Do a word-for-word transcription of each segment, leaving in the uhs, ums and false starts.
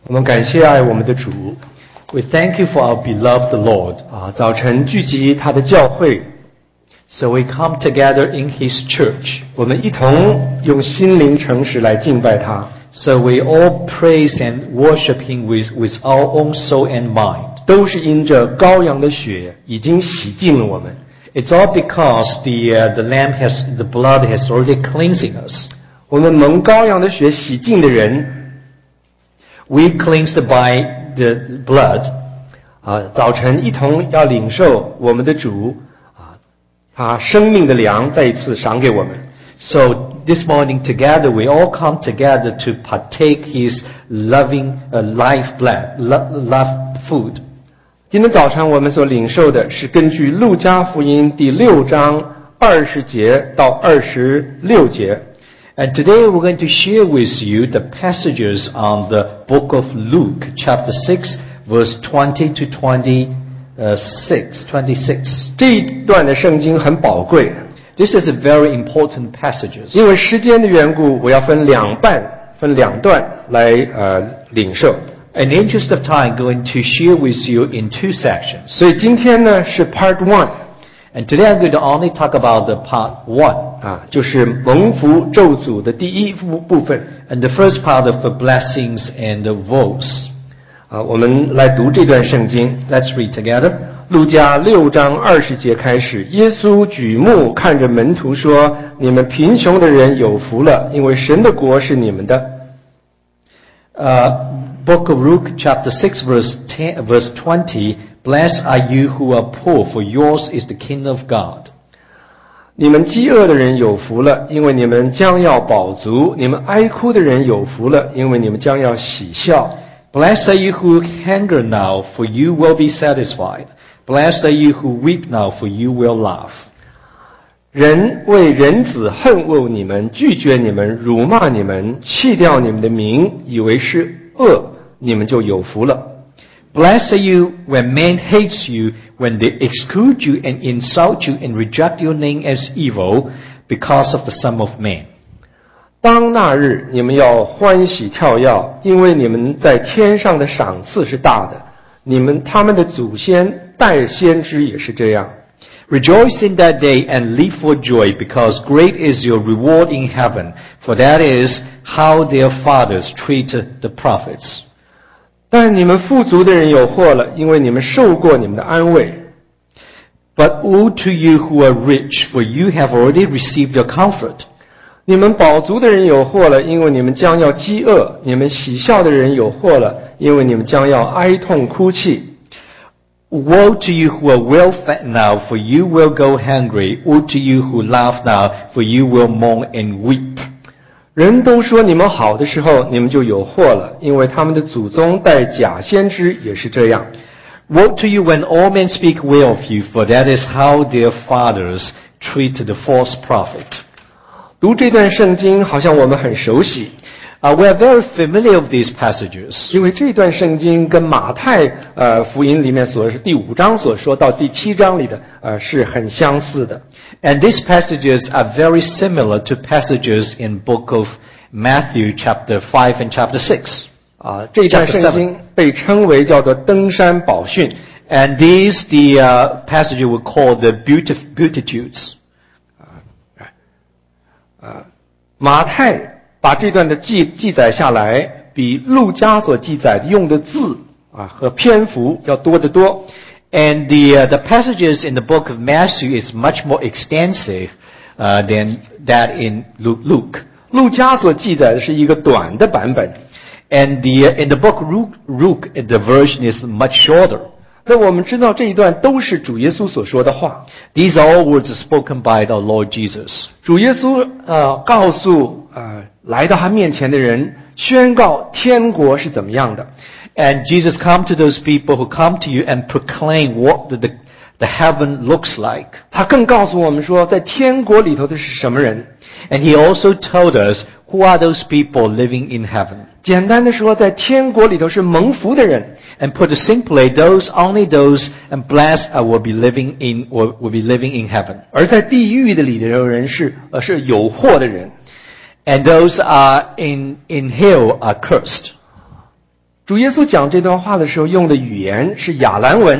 我们感谢爱我们的主 We thank you for our beloved Lord. 啊，早晨聚集他的教会， So we come together in His church. 我们一同用心灵诚实来敬拜他， So we all praise and worship Him with, with our own soul and mind. 都是因着羔羊的血已经洗净了我们。 It's all because the, uh, the lamb has, the blood has already cleansing us. 我们蒙羔羊的血洗净的人， We cleansed by the blood. 啊，早晨一同要领受我们的主啊，他生命的粮再一次赏给我们。 So this morning together, we all come together to partake His loving uh, life blood, lo- love food. 今天早上我们所领受的是根据路加福音第六章二十节到二十六节。 And today we're going to share with you the passages on the book of Luke, chapter six, verse twenty to twenty-six, twenty-six. 这一段的圣经很宝贵， This is a very important passages. 因为时间的缘故，我要分两半、分两段来呃领受。 In the interest of time, I'm going to share with you in two sections. 所以今天呢是 Part One And today I'm going to only talk about the part one. 啊，就是蒙福咒诅的第一部部分 And the first part of the blessings and the woes. 啊。我们来读这段圣经， Let's read together. 路加六章二十节开始，耶稣举目看着门徒说：“你们贫穷的人有福了，因为神的国是你们的。” Uh, Book of Luke, chapter six, verse ten, verse twenty. Blessed are you who are poor, for yours is the kingdom of God. 你们饥饿的人有福了，因为你们将要饱足；你们哀哭的人有福了，因为你们将要喜笑。 Blessed are you who hunger now, for you will be satisfied. Blessed are you who weep now, for you will laugh. 人为人子恨恶你们，拒绝你们，辱骂你们，弃掉你们的名，以为是恶，你们就有福了。 Blessed are you when men hate you, when they exclude you and insult you and reject your name as evil because of the Son of Man. 当那日，你们要欢喜跳跃，因为你们在天上的赏赐是大的。你们他们的祖先代先知也是这样。 Rejoice in that day and leap for joy, because great is your reward in heaven, for that is how their fathers treated the prophets. 但你们富足的人有祸了，因为你们受过你们的安慰。 But woe to you who are rich, for you have already received your comfort. 你们饱足的人有祸了，因为你们将要饥饿；你们喜笑的人有祸了，因为你们将要哀痛哭泣。 Woe to you who are well fed now, for you will go hungry. Woe to you who laugh now, for you will mourn and weep. 人都说你们好的时候，你们就有祸了，因为他们的祖宗代假先知也是这样。 Woe to you when all men speak well of you, for that is how their fathers treat the false prophet. 读这段圣经，好像我们很熟悉， Uh, we are very familiar with these passages. 因为这段圣经跟马太呃福音里面所第五章所说到第七章里的呃是很相似的。 And these passages are very similar to passages in book of Matthew chapter five and chapter six. 啊，这段圣经被称为叫做登山宝训。 And these, the uh, passage we call the Beatif- Beatitudes. 啊，马太把这段的记记载下来，比路加所记载的用的字啊和篇幅要多得多。 And the, uh, the passages in the book of Matthew is much more extensive uh, than that in Lu- Luke. 路加所记载的是一个短的版本。 And the, uh, in the book of Luke, Luke, the version is much shorter. 那我们知道这一段都是主耶稣所说的话。 These are all words spoken by the Lord Jesus. 主耶稣呃告诉呃来到他面前的人，宣告天国是怎么样的。 And Jesus come to those people who come to you and proclaim what the, the, the heaven looks like. 他更告诉我们说，在天国里头的是什么人。 And he also told us who are those people living in heaven. 简单的说，在天国里头是蒙福的人。 And put it simply, those only those and blessed are will be living in or will be living in heaven. 而在地狱的里的人是呃是有祸的人。 And those are in in hell are cursed. 主耶稣讲这段话的时候用的语言是亚兰文，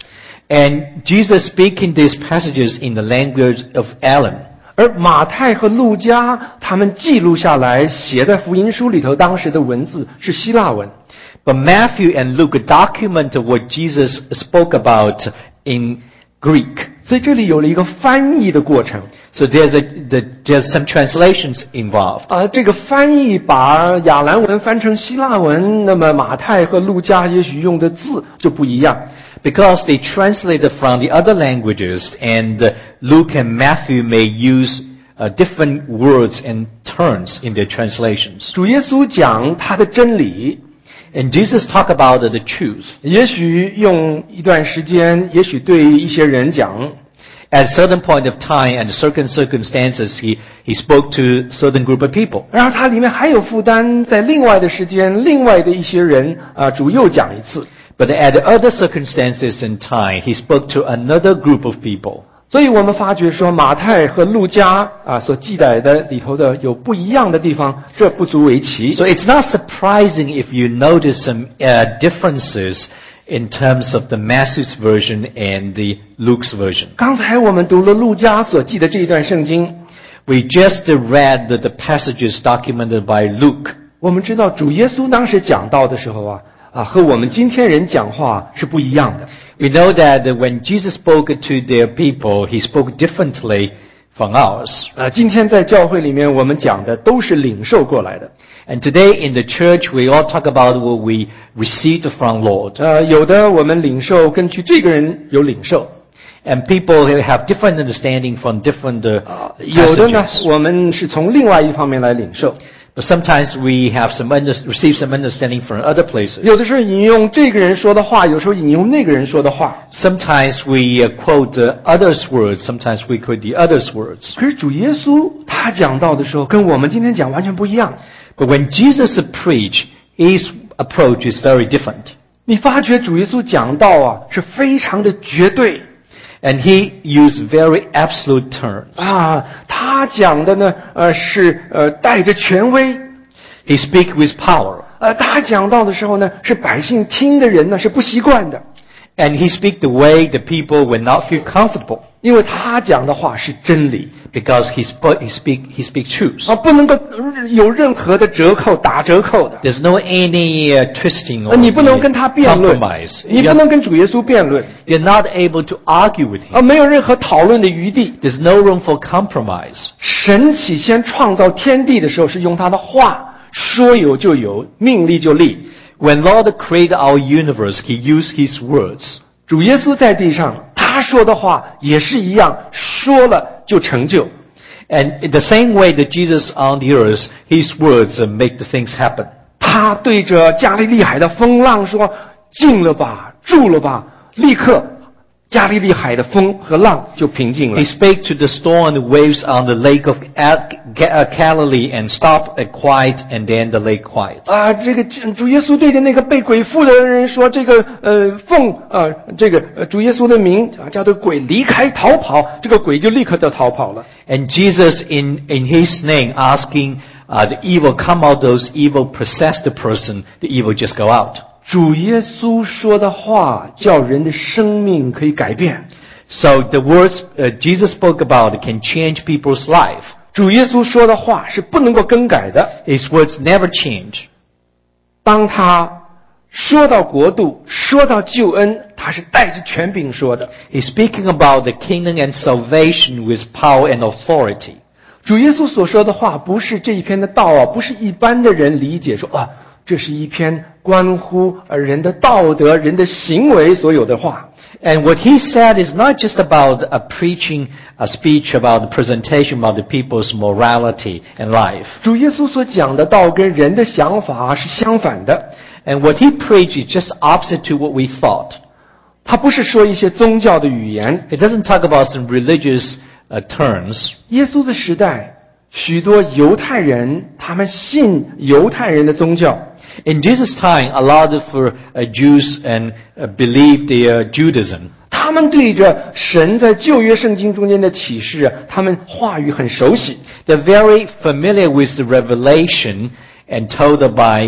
And Jesus speaking these passages in the language of Alan. 而马太和路加他们记录下来写在福音书里头当时的文字是希腊文。 But Matthew and Luke document what Jesus spoke about in Greek. 所以这里有了一个翻译的过程。 So there's a, the, there's some translations involved. 啊，这个翻译把亚兰文翻成希腊文，那么马太和路加也许用的字就不一样。 Because they translated from the other languages, and uh, Luke and Matthew may use uh, different words and terms in their translations. 主耶稣讲他的真理， And Jesus talk about the truth. 也许用一段时间，也许对一些人讲， At a certain point of time and certain circumstances, he, he spoke to certain group of people. 然后它里面还有负担，在另外的时间，另外的一些人啊，主又讲一次。 But at other circumstances and time, he spoke to another group of people. 所以我们发觉说，马太和路加啊所记载的里头的有不一样的地方，这不足为奇。 So it's not surprising if you notice some uh, differences in terms of the Matthew's version and the Luke's version. 刚才我们读了路加所记的这一段圣经， We just read the, the passages documented by Luke. 我们知道主耶稣当时讲道的时候啊啊和我们今天人讲话是不一样的。 We know that when Jesus spoke to their people, he spoke differently from ours. 啊，今天在教会里面我们讲的都是领受过来的。 And today in the church, we all talk about what we received from Lord. 呃，有的我们领受根据这个人有领受， And people have different understanding from different uh, 有的呢 passages. 我们是从另外一方面来领受。 But sometimes we have some under, receive some understanding from other places. 有的时候引用这个人说的话，有时候引用那个人说的话。 Sometimes we uh, quote the other's words. Sometimes we quote the other's words. 可是主耶稣他讲道的时候，跟我们今天讲完全不一样。 But when Jesus preached, his approach is very different. 你发觉主耶稣讲道啊，是非常的绝对 And he used very absolute terms. 啊。他讲的呢，呃，是呃带着权威。 He speak with power. 呃，他讲道的时候呢，是百姓听的人呢是不习惯的， And he speak the way the people will not feel comfortable. 因为他讲的话是真理 Because he, sp- he speak he speak truth. 啊，不能够有任何的折扣、打折扣的。 There's no any uh, twisting 啊， or 你不能跟他辩论 compromise. 你不 You're, 能跟主耶稣辩论 you're not able to argue with 啊， him. 没有任何讨论的余地。 There's no room for compromise. 神起先创造天地的时候，是用他的话说有就有，命立就立。 When Lord created our universe, he used his words. 主耶稣在地上，他说的话也是一样，说了就成就。 And in the same way that Jesus on the earth, his words uh, make the things happen. 他对着加利利海的风浪说：“静了吧，住了吧。”立刻，加利利海的风和浪就平静了 He。spake to the storm and the waves on the lake of Al- Ga- uh, Galilee and stopped uh, quiet, and then the lake quiet. 啊，这个主耶稣对着那个被鬼附的人说：“这个呃，奉呃这个呃主耶稣的名啊，叫这个鬼离开逃跑，这个鬼就立刻就逃跑了。” And Jesus, in, in his name, asking uh, the evil, come out, those evil possess the person, the evil just go out. 主耶稣说的话，叫人的生命可以改变。 So the words uh, Jesus spoke about can change people's life. 主耶稣说的话是不能够更改的。 His words never change. 当他说到国度，说到救恩，他是带着权柄说的。 He's speaking about the kingdom and salvation with power and authority. 主耶稣所说的话，不是这一篇的道啊，不是一般的人理解说啊，这是一篇关乎呃人的道德、人的行为所有的话。 And what he said is not just about a preaching, a speech about the presentation about the people's morality and life. 主耶稣所讲的道跟人的想法是相反的。 And what he preached is just opposite to what we thought. 他不是说一些宗教的语言。 It doesn't talk about some religious uh, terms. 耶稣的时代，许多犹太人他们信犹太人的宗教。 In Jesus' time, a lot of uh, Jews and uh, believed their Judaism. 他们对着神在旧约圣经中间的启示啊，他们话语很熟悉。 They're very familiar with the revelation and told by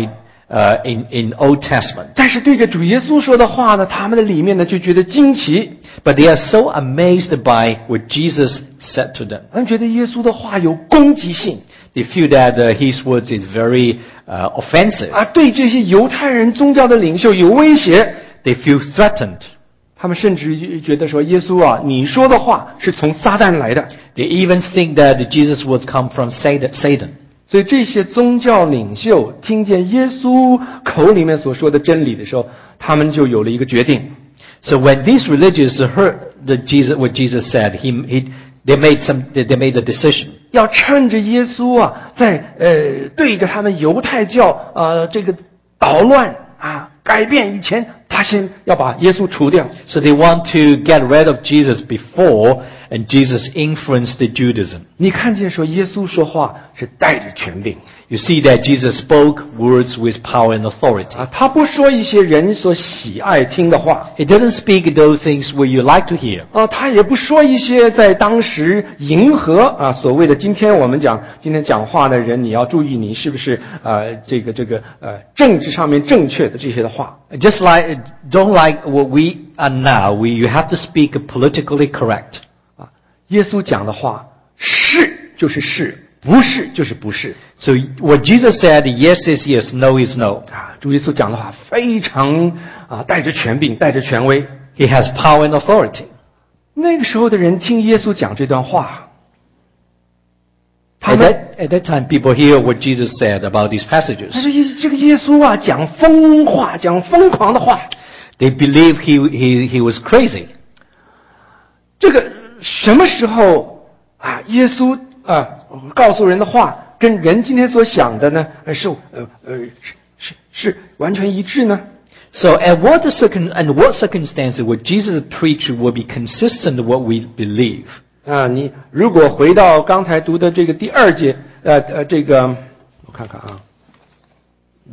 uh, in, in Old Testament. 但是对着主耶稣说的话呢，他们的里面呢就觉得惊奇， But they are so amazed by what Jesus said to them. 他们觉得耶稣的话有攻击性 They feel that uh, his words is very uh, offensive. 啊，对这些犹太人宗教的领袖有威胁。 They feel threatened. 他们甚至觉得说，耶稣啊，你说的话是从撒旦来的。 They even think that Jesus' words come from Satan. 所以这些宗教领袖听见耶稣口里面所说的真理的时候，他们就有了一个决定。 So when these religious heard the Jesus, what Jesus said, he, he, they made some, they made a decision. 要趁着耶稣啊，在呃对着他们犹太教呃这个捣乱啊改变以前，他先要把耶稣除掉。 So they want to get rid of Jesus before, and Jesus influenced the Judaism. 你看见说耶稣说话是带着权柄 You see that Jesus spoke words with power and authority. 啊，他不说一些人所喜爱听的话 He doesn't speak those things where you like to hear. 啊，他也不说一些在当时迎合啊所谓的今天我们讲今天讲话的人，你要注意你是不是呃这个这个呃政治上面正确的这些的话。 Just like, don't like what we are now, we, you have to speak politically correct. 啊，耶稣讲的话是就是是，不是就是不是。 So what Jesus said, yes is yes, no is no. 啊，主耶稣讲的话非常啊带着权柄，带着权威。 He has power and authority. 那个时候的人听耶稣讲这段话，他 At 们 that, at that time, people hear what Jesus said about these passages. 他说耶这个耶稣啊讲疯话，讲疯狂的话， They believe he, he, he was crazy. 这个什么时候啊耶稣啊告诉人的话跟人今天所想的呢呃是呃呃是是是完全一致呢？ So at what circum, and what circumstances would Jesus preach will be consistent with what we believe? 啊，你如果回到刚才读的这个第二节，呃呃，这个我看看啊，嗯，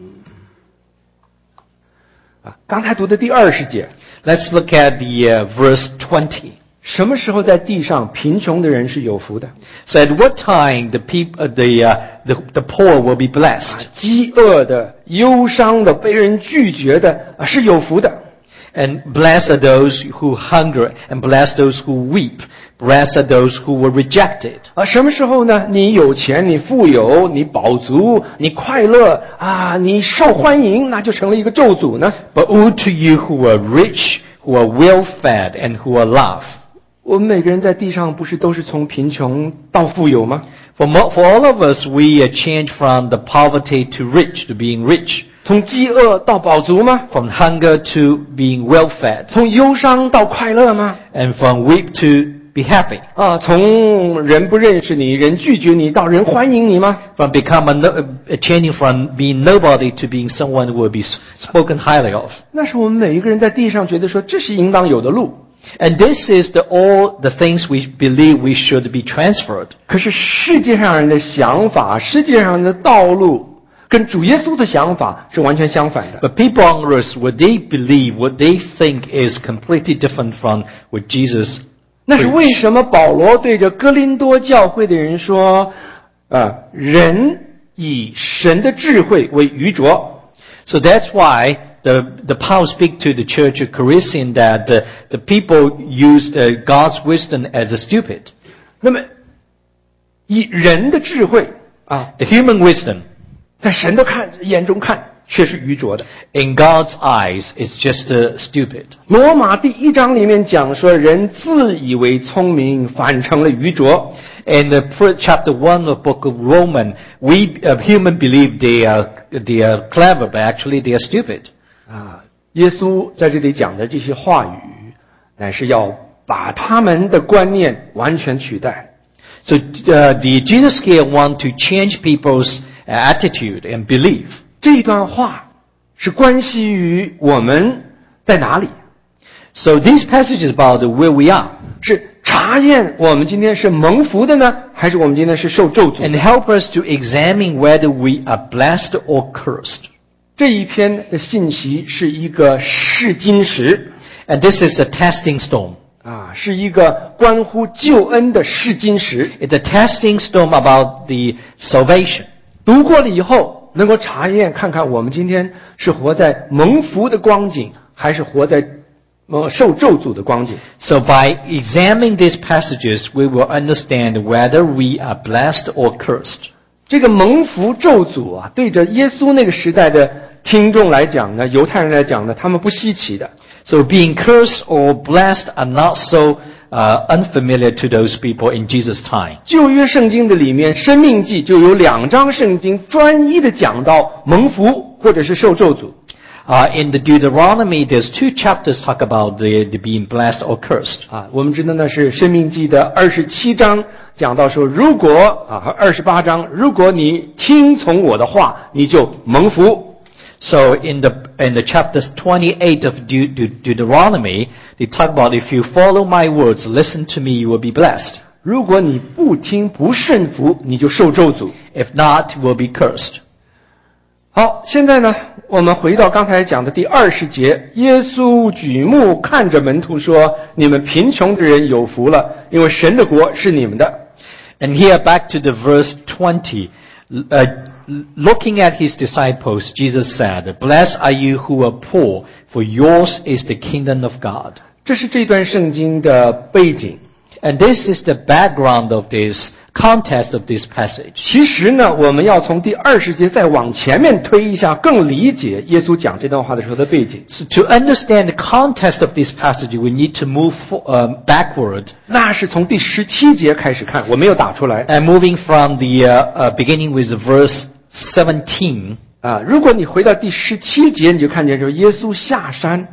啊，刚才读的第二十节， Let's look at the uh, verse twenty. 什么时候在地上贫穷的人是有福的？ So at what time the people, uh, the, uh, the the poor will be blessed, 饥饿的、忧伤的、被人拒绝的啊是有福的。 and blessed are those who hunger, and blessed those who weep. Blessed are those who were rejected. 啊，什么时候呢？你有钱，你富有，你饱足，你快乐啊，你受欢迎，那就成了一个咒诅呢。 But woe to you who are rich, who are well-fed, and who are loved. 我们每个人在地上不是都是从贫穷到富有吗？ For, mo- for all of us, we uh, change from the poverty to rich, to being rich. 从饥饿到饱足吗？ From hunger to being well-fed. 从忧伤到快乐吗？ And from weep to be happy. 啊，从人不认识你，人拒绝你，到人欢迎你吗？ From become a, no- uh, changing from being nobody to being someone who will be s- spoken highly of. 那是我们每一个人在地上觉得说这是应当有的路。 And this is the, all the things we believe we should be transferred. 可是世界上人的想法，世界上人的道路，跟主耶稣的想法是完全相反的。 But people on earth, what they believe, what they think is completely different from what Jesus 那是 preached. 为什么保罗对着哥林多教会的人说：“啊，人以神的智慧为愚拙。” So that's why the, the Paul speak to the church of Corinthian that uh, the people use uh, God's wisdom as a stupid. 那么，以人的智慧啊， The human wisdom 在神的看眼中看却是愚拙的。 in God's eyes is just uh, stupid. 罗马第一章里面讲说，人自以为聪明，反成了愚拙。 In the fir- chapter one of book of Romans, we uh, human believe they are they are clever, but actually they are stupid. 啊，耶稣在这里讲的这些话语，乃是要把他们的观念完全取代。 So uh, the Jesus here want to change people's uh, attitude and belief. 这段话是关系于我们在哪里， So this passage is about where we are 是查验我们今天是蒙福的呢，还是我们今天是受咒诅 and 的？ help us to examine whether we are blessed or cursed. 这一篇的信息是一个试金石 And this is a testing stone. 啊，是一个关乎救恩的试金石。 It's a testing stone about the salvation. 读过了以后， 能够查验看看我们今天是活在蒙福的光景，还是活在呃受咒诅的光景。 So by examining these passages, we will understand whether we are blessed or cursed. 这个蒙福咒诅啊，对着耶稣那个时代的听众来讲呢，犹太人来讲呢，他们不稀奇的。 So being cursed or blessed are not so uh, unfamiliar to those people in Jesus' time. 旧约圣经的里面，《申命记》就有两章圣经专一的讲到蒙福或者是受咒诅。 Uh, in the Deuteronomy, there's two chapters talk about the, the being blessed or cursed. 啊，我们知道呢是《申命记》的二十七章讲到说，如果啊和二十八章，如果你听从我的话，你就蒙福。 So in the in the chapters twenty-eight of De- De- Deuteronomy, they talk about if you follow my words, listen to me, you will be blessed. 如果你不听不顺服，你就受咒诅。 If not, you will be cursed. 好，现在呢，我们回到刚才讲的第二十节，耶稣举目看着门徒说：“你们贫穷的人有福了，因为神的国是你们的。” And here back to the verse twenty, uh, looking at his disciples, Jesus said, "Blessed are you who are poor, for yours is the kingdom of God." 这是这段圣经的背景。 And this is the background of this context of this passage. 其实呢，我们要从第二十节再往前面推一下，更理解耶稣讲这段话的时候的背景。 So to understand the context of this passage, we need to move for, uh, backward. 那是从第十七节开始看，我没有打出来 And moving from the uh, uh, beginning with verse seventeen. 啊。如果你回到第十七节，你就看见说耶稣下山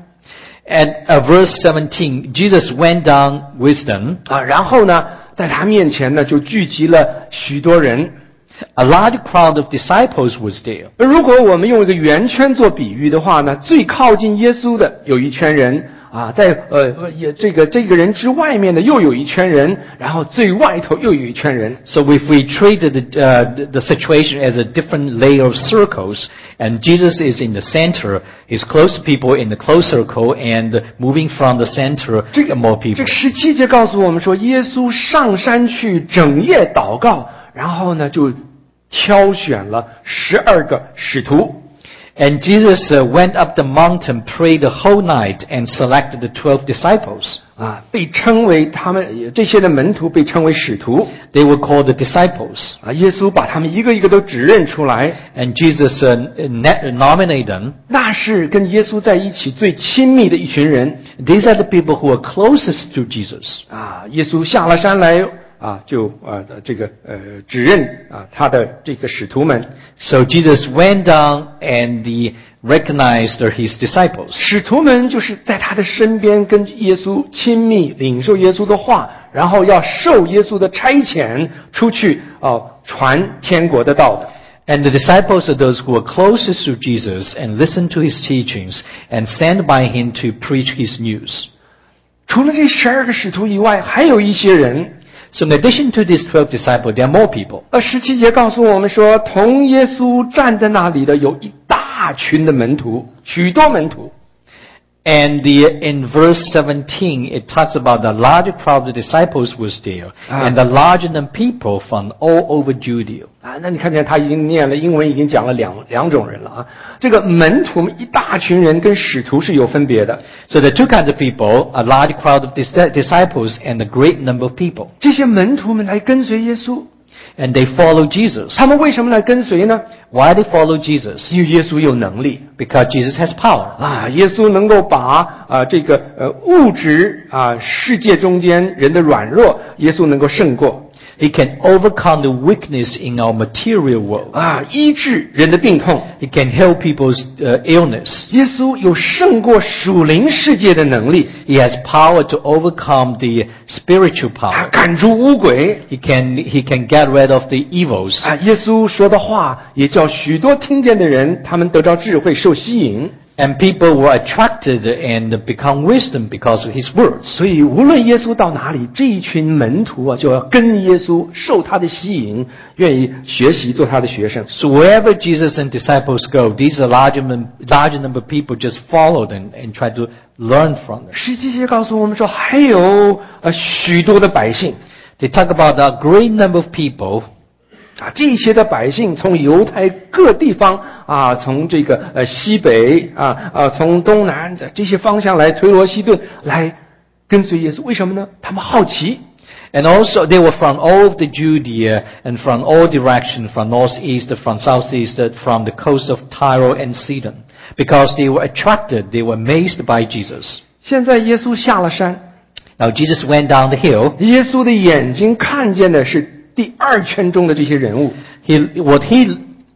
At uh, verse seventeen, Jesus went down with them. 啊，然后呢，在他面前呢就聚集了许多人。 A large crowd of disciples was there. 如果我们用一个圆圈做比喻的话呢，最靠近耶稣的有一圈人啊，在呃呃也这个这个人之外面的又有一圈人，然后最外头又有一圈人。 So if we treated the, uh, the, the situation as a different layer of circles, and Jesus is in the center, his close people in the close circle, and moving from the center, 这个 more people. 这个十七节告诉我们说，耶稣上山去整夜祷告，然后呢就挑选了十二个使徒。 And Jesus uh, went up the mountain, prayed the whole night, and selected the twelve disciples. 啊，被称为他们这些的门徒被称为使徒 They were called the disciples. 啊。耶稣把他们一个一个都指认出来， And Jesus uh, ne- nominated them. 那是跟耶稣在一起最亲密的一群人 These are the people who are closest to Jesus. 啊。耶稣下了山来啊，就啊这个呃指认啊他的这个使徒们。 So Jesus went down and he recognized his disciples. 使徒们就是在他的身边跟耶稣亲密，领受耶稣的话，然后要受耶稣的差遣出去啊传天国的道的。 And the disciples are those who are closest to Jesus and listen to his teachings and sent by him to preach his news. 除了这十二个使徒以外，还有一些人。 So in addition to these twelve disciples, there are more people. 呃，十七节告诉我们说，同耶稣站在那里的有一大群的门徒，许多门徒。 And the, in verse seventeen, it talks about the larger crowd of disciples was there, Ah. and the larger than people from all over Judea. 啊，那你看见他已经念了英文，已经讲了两两种人了啊。这个门徒们一大群人跟使徒是有分别的。 So there are two kinds of people, a large crowd of dis- disciples and a great number of people. 这些门徒们来跟随耶稣， And they follow Jesus. 他们为什么来跟随呢？ Why they follow Jesus? 因为耶稣有能力 Because Jesus has power. 啊，耶稣能够把啊这个呃物质啊世界中间人的软弱，耶稣能够胜过。 He can overcome the weakness in our material world. 啊，医治人的病痛。 He can heal people's uh, illness. 耶稣有胜过属灵世界的能力， He has power to overcome the spiritual 他 power. 赶出污鬼。 He can, he can get rid of the evils. 啊，耶稣说的话也叫许多听见的人，他们得到智慧，受吸引。 And people were attracted and become wisdom because of his words. 所以，无论耶稣到哪里，这一群门徒啊，就要跟耶稣，受他的吸引，愿意学习，做他的学生。 So wherever Jesus and disciples go, these are larger, num- larger number of people just follow them and try to learn from them. 十七节告诉我们说，还有呃许多的百姓， They talk about a great number of people 啊，这些的百姓从犹太各地方啊，从这个呃西北啊啊，从东南这些方向来推罗西顿来跟随耶稣，为什么呢？他们好奇。 And also they were from all of the Judea and from all directions, from northeast, from southeast, from the coast of Tyre and Sidon, because they were attracted, they were amazed by Jesus. 现在耶稣下了山， Now Jesus went down the hill. 耶稣的眼睛看见的是第二圈中的这些人物， He, what he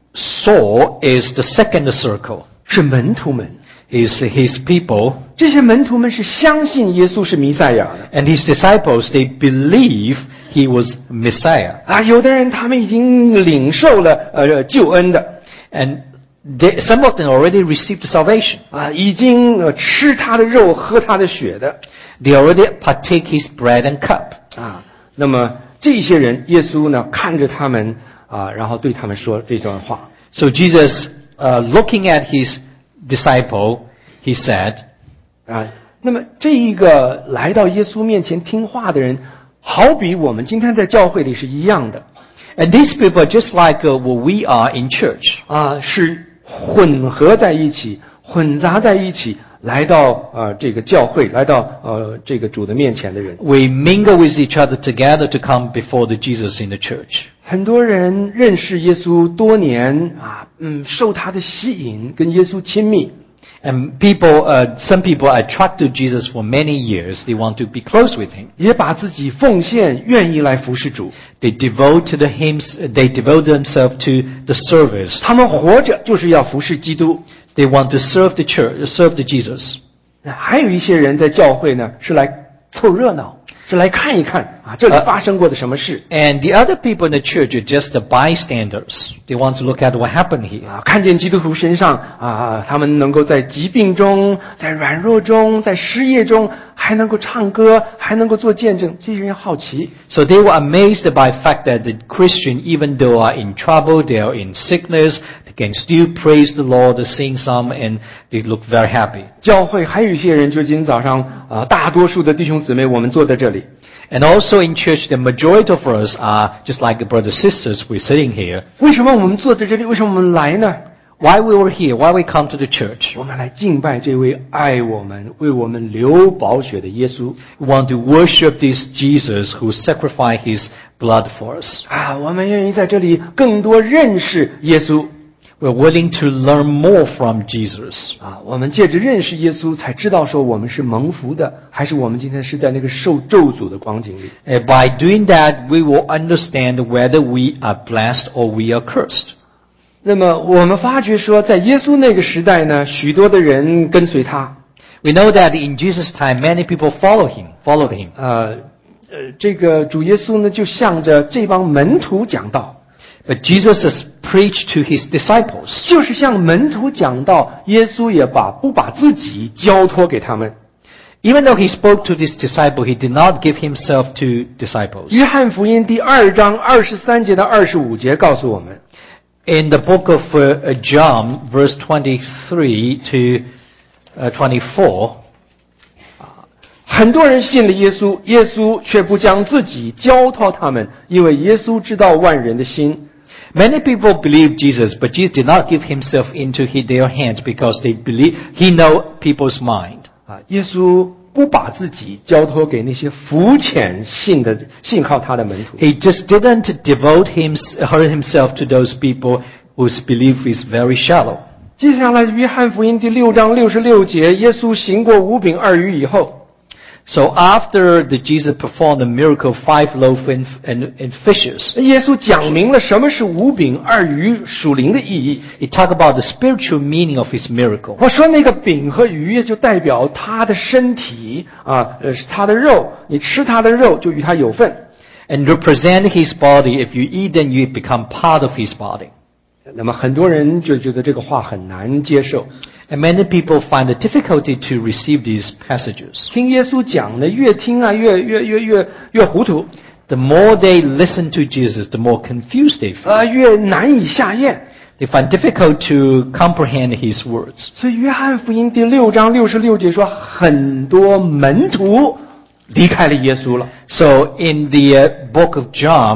saw is the second circle, 是门徒们。 is his people. 这些门徒们是相信耶稣是弥赛亚的 And his disciples, they believe he was Messiah. 啊，有的人他们已经领受了呃救恩的 And they, some of them already received salvation. 啊，已经呃吃他的肉喝他的血的 They already partake his bread and cup. 啊。那么这些人，耶稣呢看着他们啊，然后对他们说这段话。 So Jesus, uh, looking at his disciple, he said, 啊，那么这一个来到耶稣面前听话的人，好比我们今天在教会里是一样的 and these people are just like uh, what we are in church. 啊，是混合在一起、混杂在一起，来到呃这个教会，来到呃这个主的面前的人。 We mingle with each other together to come before the Jesus in the church. 很多人认识耶稣多年啊，嗯，受他的吸引，跟耶稣亲密。 And people, uh, some people are attracted to Jesus for many years. They want to be close with him. 也把自己奉献，愿意来服侍主。 They devote to the hymns, they devote themselves to the service. 他们活着就是要服侍基督。 They want to serve the church, serve the Jesus. 那还有一些人在教会呢，是来凑热闹，是来看一看啊，这里发生过的什么事 And the other people in the church are just the bystanders. They want to look at what happened here. 啊，看见基督徒身上啊，他们能够在疾病中、在软弱中、在失业中，还能够唱歌，还能够做见证，这些人好奇。 So they were amazed by the fact that the Christian, even though are in trouble, they are in sickness, they can still praise the Lord, sing some, and they look very happy. 教会还有一些人，就今天早上啊，大多数的弟兄姊妹，我们坐在这里。 And also in church, the majority of us are just like the brothers sisters. We're sitting here. 为什么我们坐在这里？为什么我们来呢？ Why we were here? Why we come to the church? 我们来敬拜这位爱我们、为我们流宝血的耶稣 We want to worship this Jesus who sacrificed his blood for us. 啊！我们愿意在这里更多认识耶稣 We're willing to learn more from Jesus. 啊！我们借着认识耶稣，才知道说我们是蒙福的，还是我们今天是在那个受咒诅的光景里。 And by doing that, we will understand whether we are blessed or we are cursed. 那么我们发觉说，在耶稣那个时代呢，许多的人跟随他。 We know that in Jesus' time, many people follow him, followed him. 呃呃，这个主耶稣呢，就向着这帮门徒讲道， But Jesus has preached to his disciples. 就是向门徒讲道。耶稣也把不把自己交托给他们。 Even though he spoke to this disciple, he did not give himself to disciples. 约翰福音第二章二十三节到二十五节告诉我们， In the book of uh, John, verse twenty-three to uh, twenty-four, 很多人信了耶稣，耶稣却不将自己交托他们，因为耶稣知道万人的心。 many people believe Jesus, but Jesus did not give himself into his, their hands because they believe he know people's mind. 啊，耶稣不把自己交托给那些肤浅信的信靠他的门徒。 He just didn't devote him, himself to those people whose belief is very shallow. 接下来，约翰福音第六章六十六节，耶稣行过五饼二鱼以后， So after the Jesus performed the miracle of five loaves and, and, and fishes, 耶稣讲明了什么是五饼二鱼属灵的意义。 he talked about the spiritual meaning of his miracle. 我说那个饼和鱼就代表他的身体啊，呃，是他的肉，你吃他的肉就与他有份。 And represent his body. If you eat, then you become part of his body. 那么很多人就觉得这个话很难接受。 And many people find it difficulty to receive these passages. 听耶稣讲的越听啊越越越越越糊涂 The more they listen to Jesus, the more confused they feel. 啊，越难以下咽。 They find difficult to comprehend his words. 所以约翰福音第六章六十六节说，很多门徒离开了耶稣了。 So in the uh, book of John,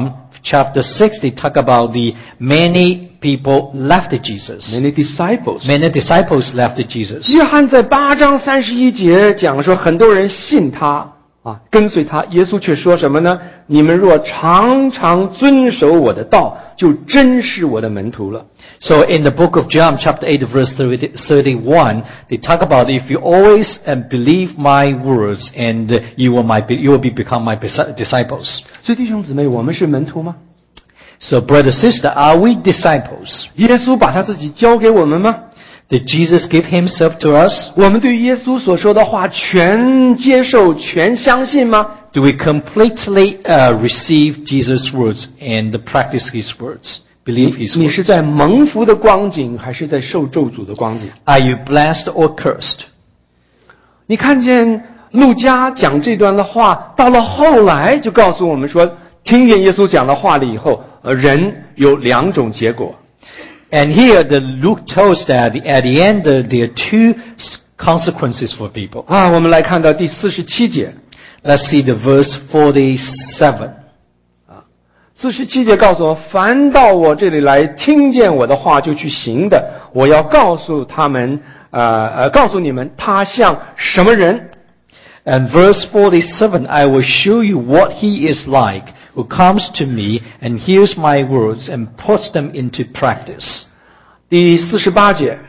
chapter six, they talk about the many people left Jesus. Many disciples. Many disciples left Jesus. 约翰在八章三十一节讲说，很多人信他啊，跟随他。耶稣却说什么呢？你们若常常遵守我的道，就真是我的门徒了。 So in the book of John, chapter eight, verse thirty-one, they talk about if you always um, believe my words, and uh, you will my you will be become my disciples. 所以弟兄姊妹，我们是门徒吗？ So brother, sister, are we disciples? 耶稣把他自己交给我们吗？ Did Jesus give himself to us? 我们对耶稣所说的话全接受、全相信吗？ Do we completely uh, receive Jesus' words and practice his words? Believe his 你是 words? 在蒙福的光景，还是在受咒诅的光景？ Are you blessed or cursed? 你看见路加讲这段的话，到了后来就告诉我们说，听见耶稣讲的话了以后，呃，人有两种结果。 And here, the Luke tells that at the end uh, there are two consequences for people. 啊，我们来看到第四十七节。 Let's see the verse forty-seven. 四十七节告诉我，凡到我这里来听见我的话就去行的，我要告诉他们，呃呃，告诉你们，他像什么人。 And verse forty-seven, I will show you what he is like, who comes to me and hears my words and puts them into practice. 第四十八节，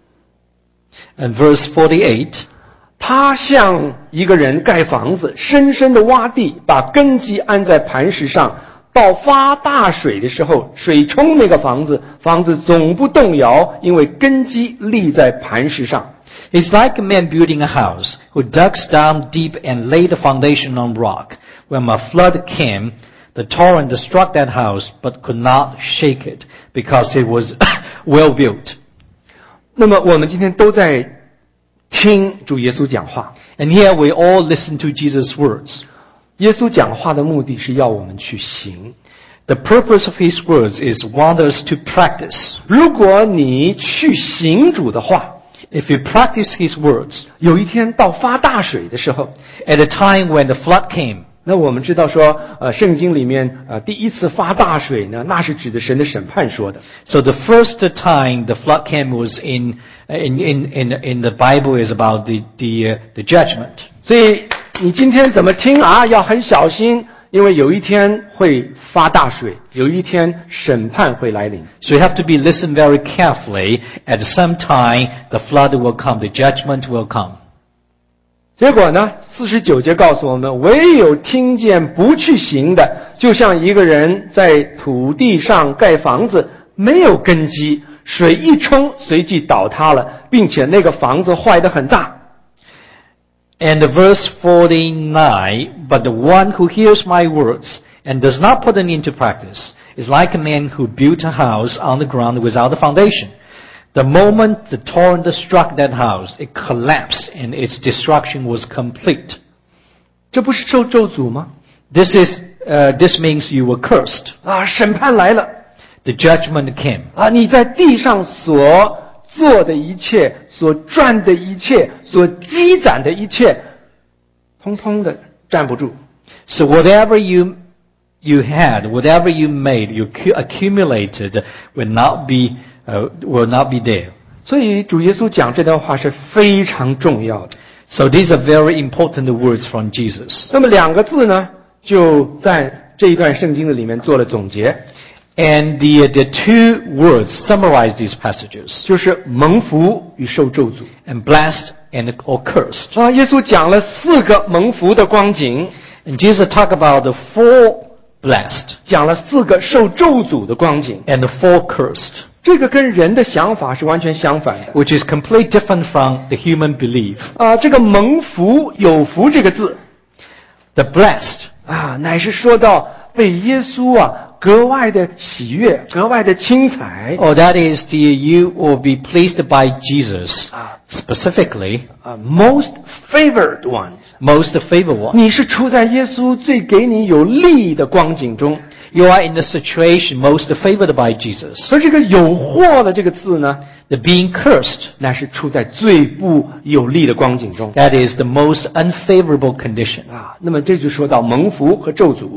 And verse forty-eight, 他像一个人盖房子，深深的挖地，把根基安在磐石上。到发大水的时候，水冲那个房子，房子总不动摇，因为根基立在磐石上。 He's like a man building a house, who dug down deep and laid the foundation on rock. When a flood came, the torrent struck that house, but could not shake it, because it was well built. 那么我们今天都在听主耶稣讲话。 And here we all listen to Jesus' words. 耶稣讲话的目的是要我们去行。 The purpose of his words is want us to practice. 如果你去行主的话， If you practice his words, 有一天到发大水的时候， at the time when the flood came, 那我们知道说，呃，圣经里面呃第一次发大水呢，那是指的神的审判说的。 so the first time the flood came was in in in in, in the Bible is about the the uh, the judgment. 所以你今天怎么听啊，要很小心，因为有一天会发大水，有一天审判会来临。 So you have to be listen very carefully. At some time, the flood will come, the judgment will come. 结果呢，四十九节告诉我们，唯有听见不去行的，就像一个人在土地上盖房子，没有根基，水一冲，随即倒塌了，并且那个房子坏得很大。 And the verse forty-nine, but the one who hears my words and does not put them into practice is like a man who built a house on the ground without a foundation. The moment the torrent struck that house, it collapsed and its destruction was complete. 这不是受咒诅吗？ This is, uh, this means you were cursed. 啊，审判来了 The judgment came. 啊！你在地上所做的一切，所赚的一切，所积攒的一切，通通的站不住。 So whatever you you had, whatever you made, you accumulated, will not be uh, will not be there. 所以主耶稣讲这段话是非常重要的。 So these are very important words from Jesus. 那么两个字呢，就在这一段圣经的里面做了总结， And the the two words summarize these passages: 就是蒙福与受咒诅。 and blessed and or cursed. 啊，耶稣讲了四个蒙福的光景， And Jesus talked about the four blessed 讲了四个受咒诅的光景。 and the four cursed, 这个跟人的想法是完全相反的。 which is completely different from the human belief. 啊，这个蒙福有福这个字 The blessed 啊，乃是说到被耶稣啊格外的喜悦，格外的亲彩 or that is the you will be pleased by Jesus 啊 specifically, 啊 ，most favored ones。 most favored one. 你是处在耶稣最给你有利的光景中， You are in the situation most favored by Jesus. 而这个有祸的这个字呢， The being cursed, 乃是处在最不有利的光景中 that is the most unfavorable condition. 啊。那么这就说到蒙福和咒诅。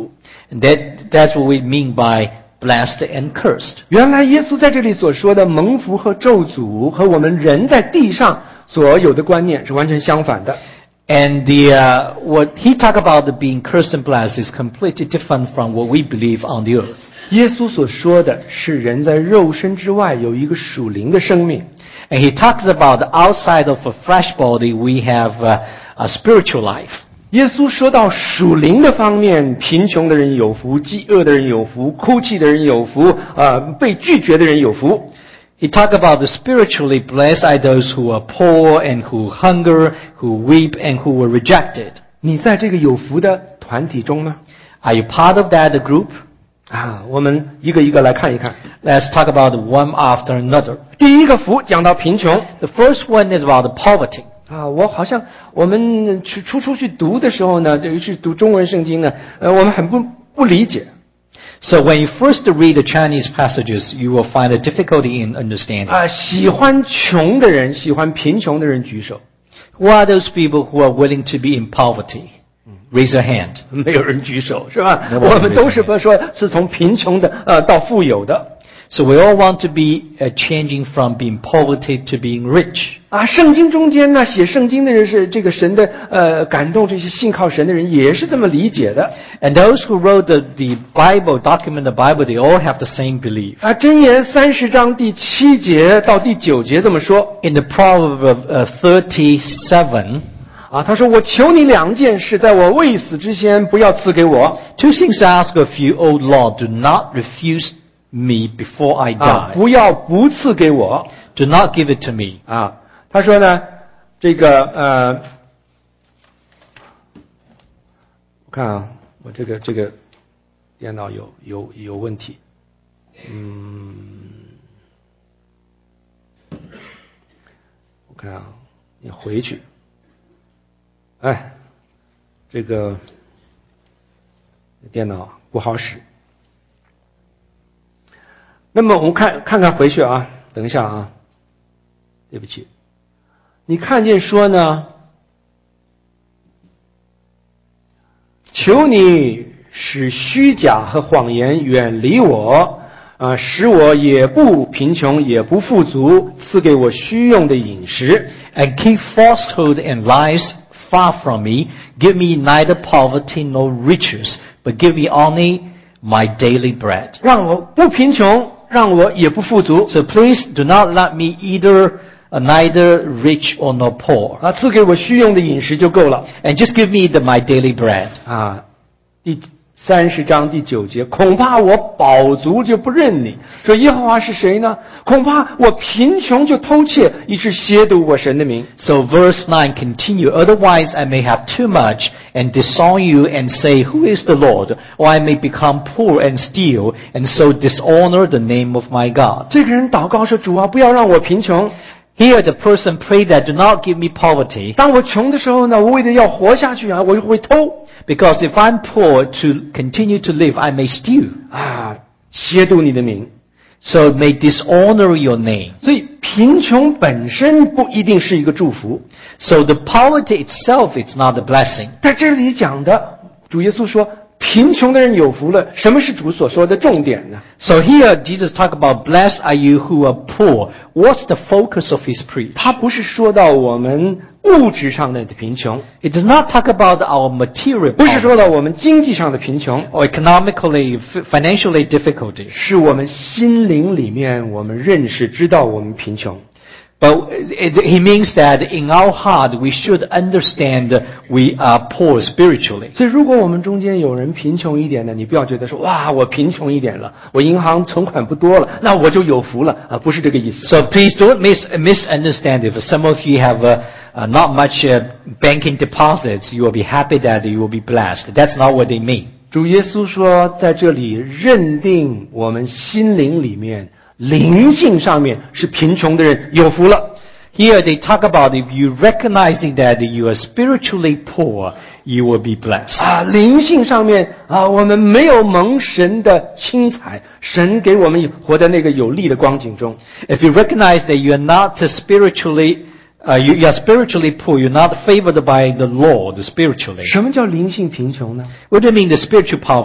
And that, that's what we mean by blessed and cursed. 原来耶稣在这里所说的蒙福和咒诅，和我们人在地上所有的观念是完全相反的。 And the, uh, what he talked about the being cursed and blessed is completely different from what we believe on the earth. 耶稣所说的是人在肉身之外有一个属灵的生命。 And he talks about outside of a flesh body we have uh, a spiritual life. 耶稣说到属灵的方面，贫穷的人有福，饥饿的人有福，哭泣的人有福，呃，被拒绝的人有福。 He talked about the spiritually blessed are those who are poor and who hunger, who weep and who were rejected. 你在这个有福的团体中吗？ Are you part of that group? 啊，我们一个一个来看一看。 Let's talk about one after another. 第一个福讲到贫穷。 The first one is about the poverty. 啊，我好像我们去初初去读的时候呢，尤其是读中文圣经呢，呃，我们很不不理解。 So when you first read the Chinese passages, you will find a difficulty in understanding. 啊，喜欢穷的人，喜欢贫穷的人举手。 Who are those people who are willing to be in poverty? Raise your hand. 没有人举手，是吧？ No one 我们都是不说是从贫穷的呃到富有的。 So we all want to be uh, changing from being poverty to being rich. 啊，圣经中间呢，写圣经的人是这个神的呃感动，这些信靠神的人也是这么理解的。 And those who wrote the, the Bible, document the Bible, they all have the same belief. 啊，箴言三十章第七节到第九节这么说。 In the Proverb of uh, thirty-seven, 啊，他说：“我求你两件事，在我未死之前，不要赐给我。 two things I ask of you, O Lord, do not refuse me before I 啊， die. 不要不赐给我。 Do not give it to me. ” 啊，他说呢，这个呃，我看啊，我这个这个电脑有有有问题，嗯，我看啊，你回去。哎，这个电脑不好使。那么我们看看看回去啊，等一下啊，对不起，你看见说呢，求你使虚假和谎言远离我，啊，使我也不贫穷也不富足，赐给我虚用的饮食。 And keep falsehood and lies far from me. Give me neither poverty nor riches, but give me only my daily bread. 让我不贫穷，让我也不富足。 So please do not let me either uh, neither rich or nor poor. 啊，赐给我虚用的饮食就够了。 And just give me the, my daily bread. 啊，第三十章第九节，恐怕我饱足就不认你。说耶和华是谁呢？恐怕我贫穷就偷窃，以致亵渎我神的名。 So verse nine continue. Otherwise I may have too much and disown you and say, Who is the Lord? Or I may become poor and steal and so dishonor the name of my God. 这个人祷告说：“主啊，不要让我贫穷。 Here the person prayed that do not give me poverty. 当我穷的时候呢，我为了要活下去啊，我就会偷 Because if I'm poor to continue to live, I may steal. 啊，亵渎你的名。 So it may dishonor your name. 所以贫穷本身不一定是一个祝福。 So the poverty itself is not a blessing. 在这里讲的，主耶稣说，贫穷的人有福了。什么是主所说的重点呢？ So here Jesus talk about blessed are you who are poor. What's the focus of his preach? 他不是说到我们物质上的贫穷， It does not talk about our material 不是说 poverty 到我们经济上的贫穷， or economically, f- financially difficulty. 是我们心灵里面我们认识知道我们贫穷。 But it, he means that in our heart we should understand we are poor spiritually. 所以，如果我们中间有人贫穷一点的，你不要觉得说哇，我贫穷一点了，我银行存款不多了，那我就有福了啊，不是这个意思。 So please don't mis- misunderstand. If some of you have uh, uh, not much uh, banking deposits, you will be happy that you will be blessed. That's not what they mean. 主耶稣说，在这里认定我们心灵里面、灵性上面是贫穷的人有福了。 Here they talk about if you recognizing that you are spiritually poor, you will be blessed. 啊，灵性上面啊，我们没有蒙神的青彩，神给我们活在那个有利的光景中。 If you recognize that you are not spiritually, uh, you, you are spiritually poor, you're not favored by the Lord spiritually. 什么叫灵性贫穷呢？ What do you mean the spiritual poverty?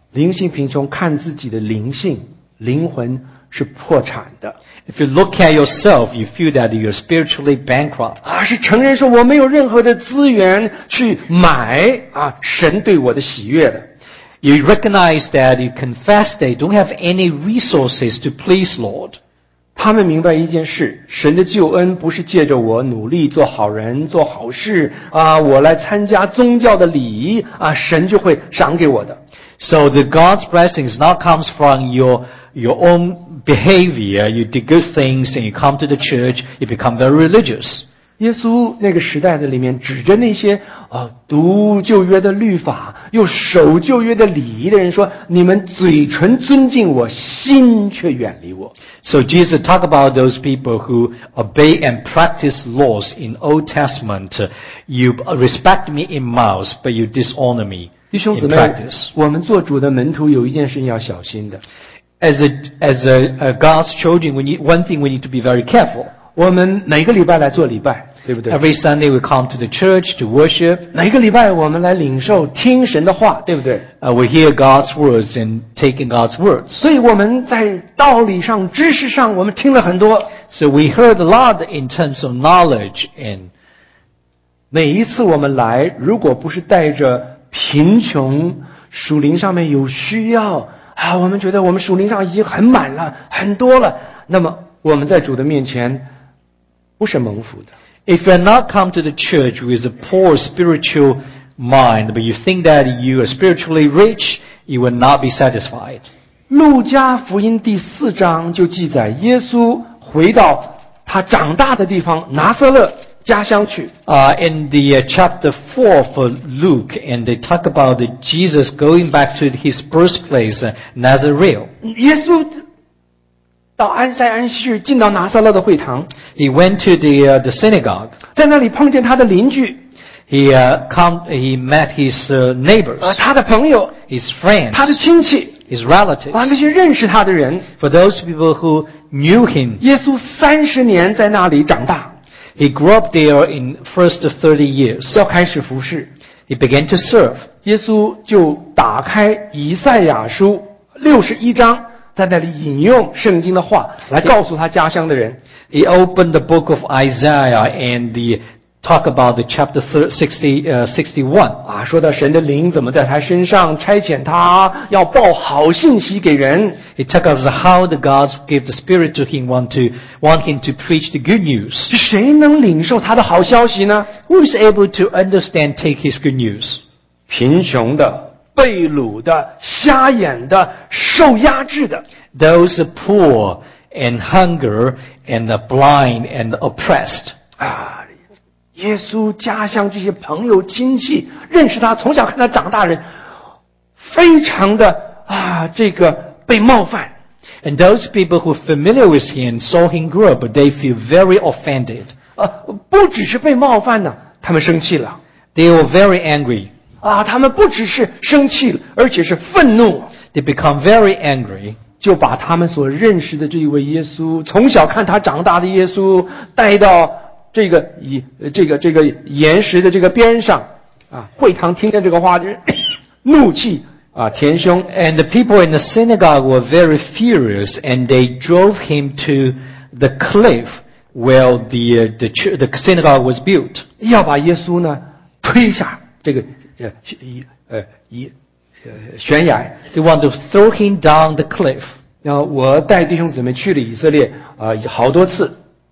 灵性贫穷，看自己的灵性，灵魂是破产的。 If you look at yourself, you feel that you're spiritually bankrupt. 啊，是承认说我没有任何的资源去买啊神对我的喜悦的。 You recognize that, you confess they don't have any resources to please Lord. 他们明白一件事，神的救恩不是借着我努力做好人、做好事啊，我来参加宗教的礼仪啊，神就会赏给我的。 So the God's blessings not comes from your your own behavior. You do good things and you come to the church, you become very religious. 耶稣那个时代的里面，指着那些啊读旧约的律法又守旧约的礼仪的人说：“你们嘴唇尊敬我，心却远离我。” So Jesus talk about those people who obey and practice laws in Old Testament. You respect me in mouth, but you dishonor me 弟兄姊 in 妹 practice. 我们做主的门徒有一件事情要小心的。 As a as a, a God's children, we need one thing we need to be very careful. 我们每个礼拜来做礼拜，对不对？ Every Sunday we come to the church to worship. 每个礼拜我们来领受听神的话，对不对？ Uh, we hear God's words and taking God's words. 所以我们在道理上、知识上，我们听了很多。 So we heard a lot in terms of knowledge and 每一次我们来，如果不是带着贫穷、属灵上面有需要啊，我们觉得我们属灵上已经很满了、很多了，那么我们在主的面前不是蒙福的。 if you're not come to the church with a poor spiritual mind, but you think that you are spiritually rich, you will not be satisfied. 路加福音第四章就记载，耶稣回到他长大的地方拿撒勒家乡去。 Uh, in the uh, chapter four for Luke, and they talk about the Jesus going back to his birthplace, uh, Nazareth. 耶稣到安塞安息日进到拿撒勒的会堂， He went to the uh, the synagogue. 在那里碰见他的邻居， He uh, come, he met his uh, neighbors, 呃，他的朋友， his friends, 他的亲戚， his relatives. 啊，那些认识他的人。 For those people who knew him, 耶稣三十年在那里长大， he grew up there in first thirty years. 要开始服侍， He began to serve. 耶稣就打开以赛亚书六十一章，在那里引用圣经的话来告诉他家乡的人。 He opened the book of Isaiah and the talk about the chapter sixty, uh, sixty-one. 啊，说到神的灵怎么在他身上差遣他，要报好信息给人。 He talked about how the gods gave the Spirit to him, want to want him to preach the good news. 谁能领受他的好消息呢？ Who is able to understand, take his good news? 贫穷的、被掳的、瞎眼的、受压制的。 Those poor and hunger and the blind and the oppressed. 啊，耶稣家乡这些朋友亲戚认识他，从小看他长大的人，非常的啊，这个被冒犯。 And those people who are familiar with him saw him grow up, but they feel very offended. 呃，不只是被冒犯呢，他们生气了。 They were very angry. 啊，他们不只是生气，而且是愤怒， They become very angry. 就把他们所认识的这一位耶稣，从小看他长大的耶稣，带到这个以这个这个岩石的这个边上啊，会堂听见这个话，就是怒气啊填胸。 And the people in the synagogue were very furious, and they drove him to the cliff where the uh, the, ch- the synagogue was built. 要把耶稣呢推下这个呃一呃一呃悬崖。 They want to throw him down the cliff. 然后我带弟兄姊妹去了以色列啊、呃、好多次。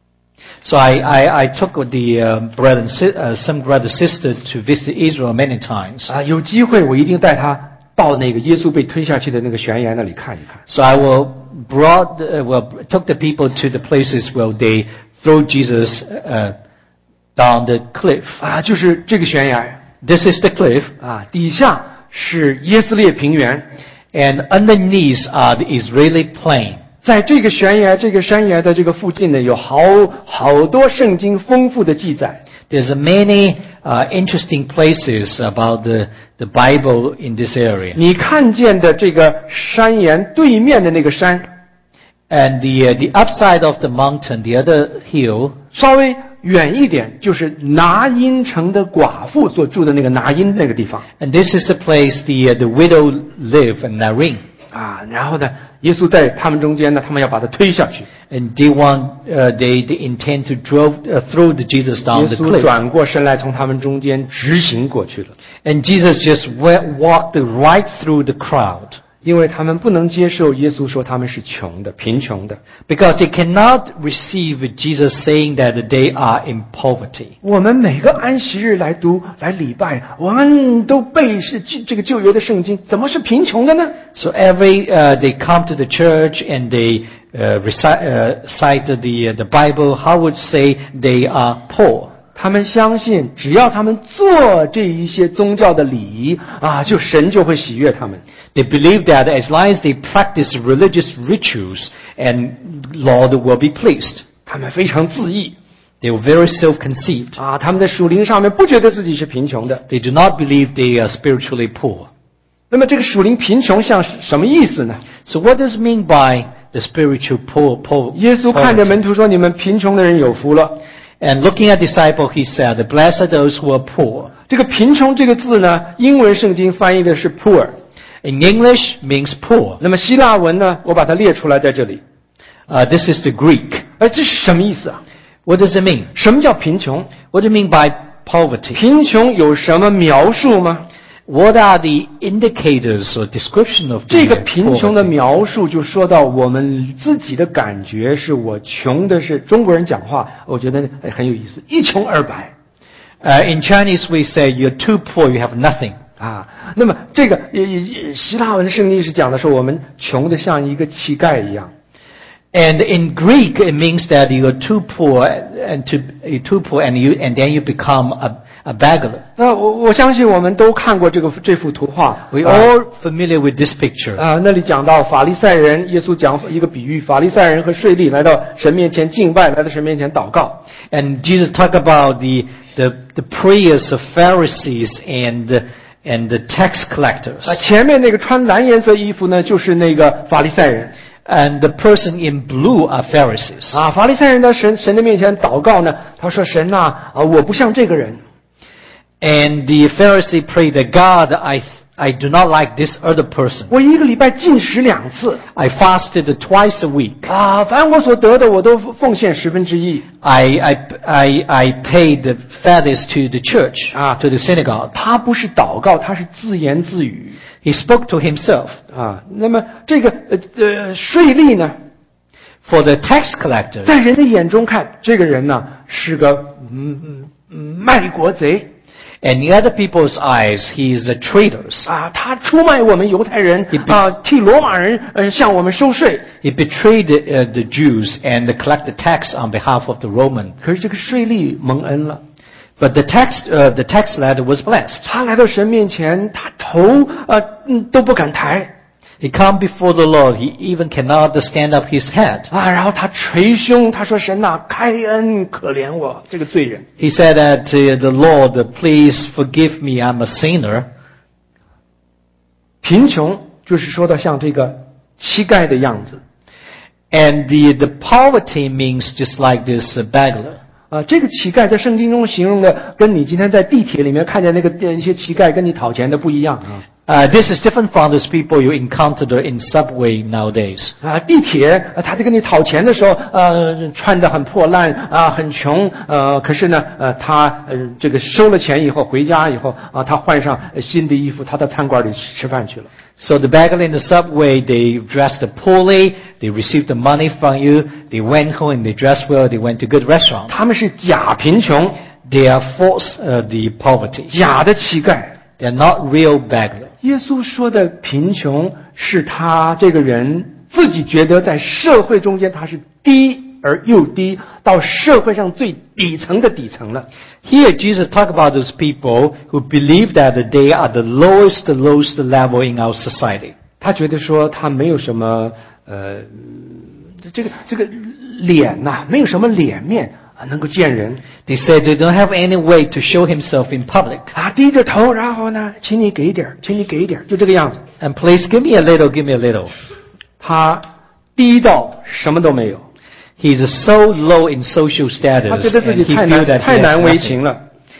So I, I, I took the uh, brother and si- uh, some brother sister to visit Israel many times. 啊，有机会我一定带他到那个耶稣被推下去的那个悬崖那里看一看。 So I will brought uh, well took the people to the places where they throw Jesus uh, down the cliff. 啊，就是这个悬崖 This is the cliff, 啊，底下是耶斯列平原， and underneath are the Israeli plain. 在这个悬崖、这个山崖的这个附近呢，有好好多圣经丰富的记载。 There's many uh, interesting places about the the Bible in this area. 你看见的这个山岩对面的那个山， And the uh, the upside of the mountain, the other hill, 稍微远一点就是拿因城的寡妇所住的那个拿因那个地方。 And this is the place the, uh, the widow lived in Nain. 啊，然后呢，耶稣在他们中间呢，他们要把他推下去。 And they want, uh, they, they intend to drove, uh, throw the Jesus 耶 down the 稣 cliff. 转过身来，从他们中间直行过去了， And Jesus just went, walked right through the crowd. 因为他们不能接受耶稣说他们是穷的、贫穷的。 Because they cannot receive Jesus saying that they are in poverty. 我们每个安息日来读来礼拜，我们都背是这个旧约的圣经，怎么是贫穷的呢？ So every, uh, they come to the church and they, uh, recite, uh, cite the, uh, the Bible, how would say they are poor? 他们相信，只要他们做这一些宗教的礼仪啊，就神就会喜悦他们。 They believe that as long as they practice religious rituals, and Lord will be pleased. 他们非常自义 They were very self-conceived. 啊，他们在属灵上面不觉得自己是贫穷的。 They do not believe they are spiritually poor. 那么这个属灵贫穷像是什么意思呢？ So what does it mean by the spiritual poor, poor, 耶稣看着 poverty? 门徒说：“你们贫穷的人有福了。” And looking at disciple, he said, "Blessed are those who are poor." 这个贫穷这个字呢，英文圣经翻译的是 poor， In English means poor. 那么希腊文呢，我把它列出来在这里。 Uh, this is the Greek. 哎，这是什么意思啊？ What does it mean? 什么叫贫穷？ What do you mean by poverty? 贫穷有什么描述吗？ What are the indicators or description of 这 the 个贫穷的 poverty? 描述就说到我们自己的感觉是我穷的是中国人讲话，我觉得很有意思，一穷二白 Uh, in Chinese, we say you're too poor, you have nothing. 啊。那么这个呃呃希腊文圣经是讲的是我们穷的像一个乞丐一样。 And in Greek, it means that you are too poor, and to you're too poor, and you and then you become a, a beggar. 那我我相信我们都看过这个这幅图画 We 啊 all familiar with this picture. 啊，那里讲到法利赛人，耶稣讲一个比喻，法利赛人和税吏来到神面前敬拜，来到神面前祷告。 And Jesus talked about the the, the prayers of Pharisees and and the tax collectors. 啊，前面那个穿蓝颜色衣服呢，就是那个法利赛人。 And the person in blue are Pharisees. 啊，法利赛人在神神的面前祷告呢，他说：“神呐，啊，我不像这个人。 And the Pharisee prayed that God, I I do not like this other person. 我一个礼拜禁食两次 I fasted twice a week. 啊，凡我所得的，我都奉献十分之一 I I I I paid the fathers to the church, 啊 to the synagogue. 他不是祷告，他是自言自语 He spoke to himself. 啊。那么这个呃呃税吏呢， For the tax collectors, 在人的眼中看，这个人呢是个嗯嗯嗯卖国贼 and in other people's eyes, he is a traitor. 啊，他出卖我们犹太人 He be- 啊，替罗马人呃向我们收税。 He betrayed the, uh, the Jews and collected tax on behalf of the Roman. 可是这个税吏蒙恩了。 But the tax uh, the tax collector was blessed. 他来到神面前，他头呃嗯都不敢抬 He come before the Lord. He even cannot stand up his head. 啊，然后他捶胸，他说：“神呐、开恩可怜我这个罪人。 He said that uh, the Lord, please forgive me. I'm a sinner. ” 贫穷就是说到像这个乞丐的样子 And the, the poverty means just like this uh, beggar. 啊，这个乞丐在圣经中形容的，跟你今天在地铁里面看见那个呃一些乞丐跟你讨钱的不一样啊。 Uh, this is different from those people you encounter in subway nowadays. 啊，地铁，呃他在跟你讨钱的时候，呃，穿得很破烂啊，很穷，呃，可是呢，呃，他呃这个收了钱以后回家以后啊，他换上呃新的衣服，他到餐馆里吃饭去了。 So the beggar in the subway, they dressed poorly, they received the money from you, they went home and they dressed well, they went to good restaurant. 他们是假贫穷， They are false, uh, the poverty. 假的乞丐。 They are not real beggar. 耶稣说的贫穷，是他这个人自己觉得在社会中间他是低而又低，到社会上最底层的底层了。 Here Jesus talk about those people who believe that they are the lowest, lowest level in our society. 他觉得说他没有什么呃，这个这个脸呐、没有什么脸面啊，能够见人 They said they don't have any way to show himself in public. 啊，低着头，然后呢，请你给点儿，请你给点儿，就这个样子。 And please give me a little, give me a little. 他低到什么都没有。 He is so low in social 他 status 觉得自 and 己 he 太 feel 难 that 太 he 难 has 为情 nothing. 了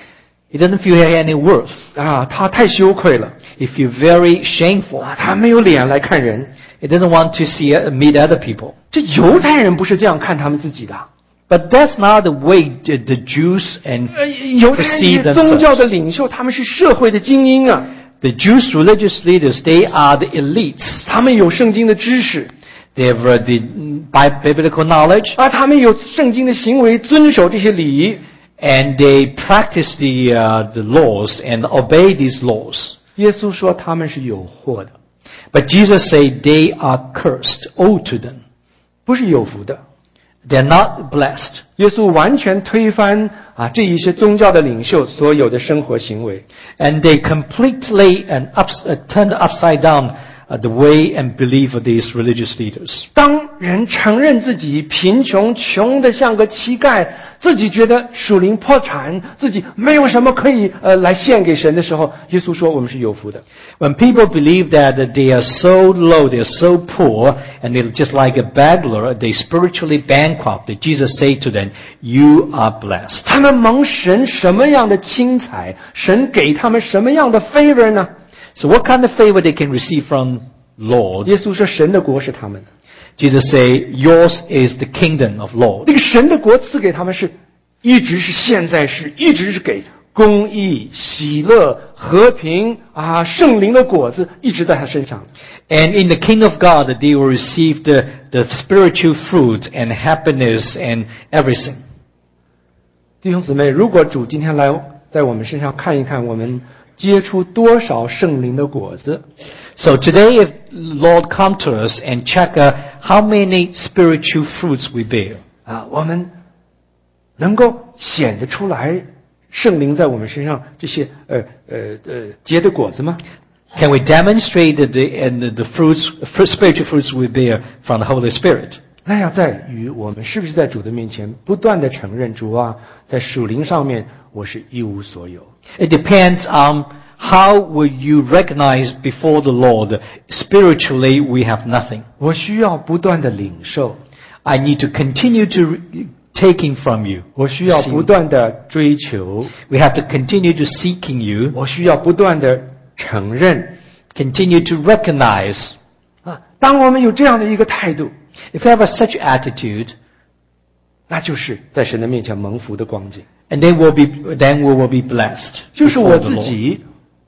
He doesn't feel he has any worth. 啊，他太羞愧了 He feel very shameful. 啊，他没有脸来看人。 He doesn't want to see meet other people. 这犹太人不是这样看他们自己的。 But that's not the way the, the Jews and 呃，犹太人 perceive 是宗教的 themselves. 领袖，他们是社会的精英啊， The Jews religious leaders, they are the elites. 他们有圣经的知识 They have uh, the bi- biblical knowledge 啊，他们有圣经的行为，遵守这些礼仪。 and they practice the, uh, the laws and obey these laws. 耶稣说他们是有祸的， But Jesus said they are cursed. Woe to them. 不是有福的。 They're not blessed. 耶稣完全推翻啊这一些宗教的领袖所有的生活行为。 And they completely and ups, uh, turned upside down uh, the way and belief of these religious leaders. 当人承认自己贫穷，穷得像个乞丐，自己觉得属灵破产，自己没有什么可以呃来献给神的时候，耶稣说我们是有福的。 When people believe that they are so low, they are so poor, and they're just like a beggar, they spiritually bankrupt, Jesus said to them, you are blessed. 他们蒙神什么样的轻彩，神给他们什么样的 favor 呢？ So what kind of favor they can receive from Lord? 耶稣说神的国是他们的， Jesus say, yours is the kingdom of Lord. 那个神的国赐给他们是，一直是现在是，一直是给公义、喜乐、和平啊，圣灵的果子一直在他身上。 And in the kingdom of God, they will receive the, the spiritual fruit and happiness and everything. 弟兄姊妹，如果主今天来在我们身上看一看，我们结出多少圣灵的果子？ So today, if Lord come to us and check uh, how many spiritual fruits we bear, 啊，我们能够显得出来圣灵在我们身上这些呃呃呃结的果子吗？ can we demonstrate the, and the, the fruits, spiritual fruits we bear from the Holy Spirit? 那要在于我们是不是在主的面前不断的承认主啊，在属灵上面我是一无所有。 It depends on how will you recognize before the Lord, spiritually we have nothing. 我需要不断的领受， I need to continue to taking from you. 我需要不断的追求， We have to continue to seeking you, 我需要不断的承认 continue to recognize. 啊。当我们有这样的一个态度， If you have a such attitude, 那就是在神的面前蒙福的光景。 and then we'll be, then we will be blessed. 就是我 before the 自 Lord. 己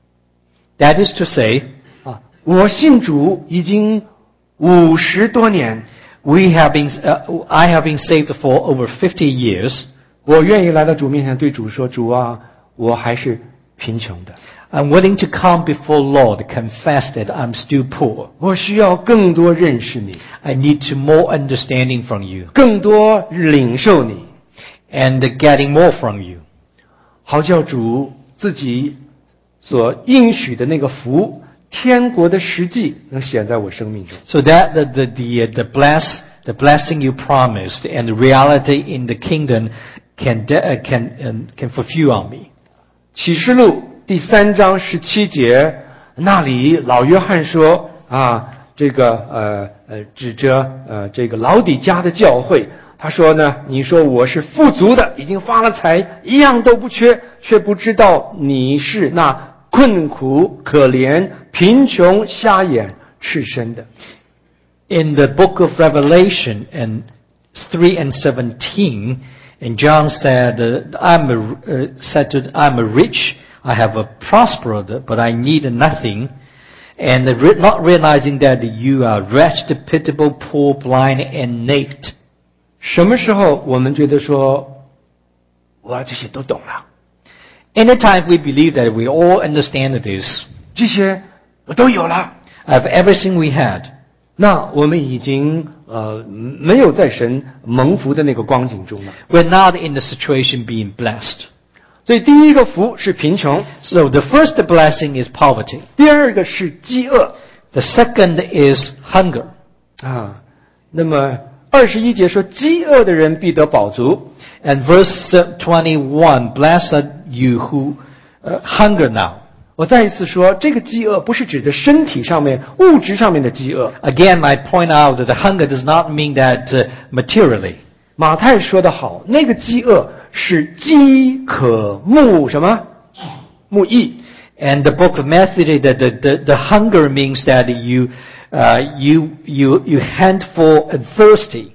That is to say, 啊，我信主已经五十多年， we have been, uh, I have been saved for over fifty years. 我愿意来到主面前对主说：“主啊，我还是贫穷的， I'm willing to come before Lord, confess that I'm still poor. 我需要更多认识你， I need to more understanding from you 更多领受你， and getting more from you. 好叫主自己所应许的那个福，天国的实际能显在我生命中。 So that the, the, the, the, bless, the blessing you promised and the reality in the kingdom can, de- uh, can, um, can fulfill on me. 启示录第三章十七节，那里老约翰说啊，这个呃呃指着呃这个老底嘉的教会，他说呢，你说我是富足的，已经发了财，一样都不缺，却不知道你是那困苦、可怜、贫穷、瞎眼、赤身的。 In the book of Revelation and three and seventeen, and John said, uh, I'm a, uh, said to, I'm a rich, I have a prospered, but I need nothing. And re- not realizing that you are wretched, pitiable, poor, blind, and naked. 什么时候我们觉得说，我这些都懂了， Anytime we believe that we all understand this, 这些我都有了， I have everything we had, 那我们已经呃没有在神蒙福的那个光景中了。 we're not in the situation being blessed. 所以第一个福是贫穷， So the first blessing is poverty. 第二个是饥饿 The second is hunger. 啊。那么二十一节说，饥饿的人必得饱足。 And verse twenty-one, blessed are you who uh, hunger now. 我再一次说，这个饥饿不是指的身体上面、物质上面的饥饿， Again, I point out that the hunger does not mean that uh, materially. 马太说得好，那个饥饿是饥渴慕什么？慕义。 And the book of Matthew, the, the, the, the hunger means that you, uh, you, you, you handful and thirsty.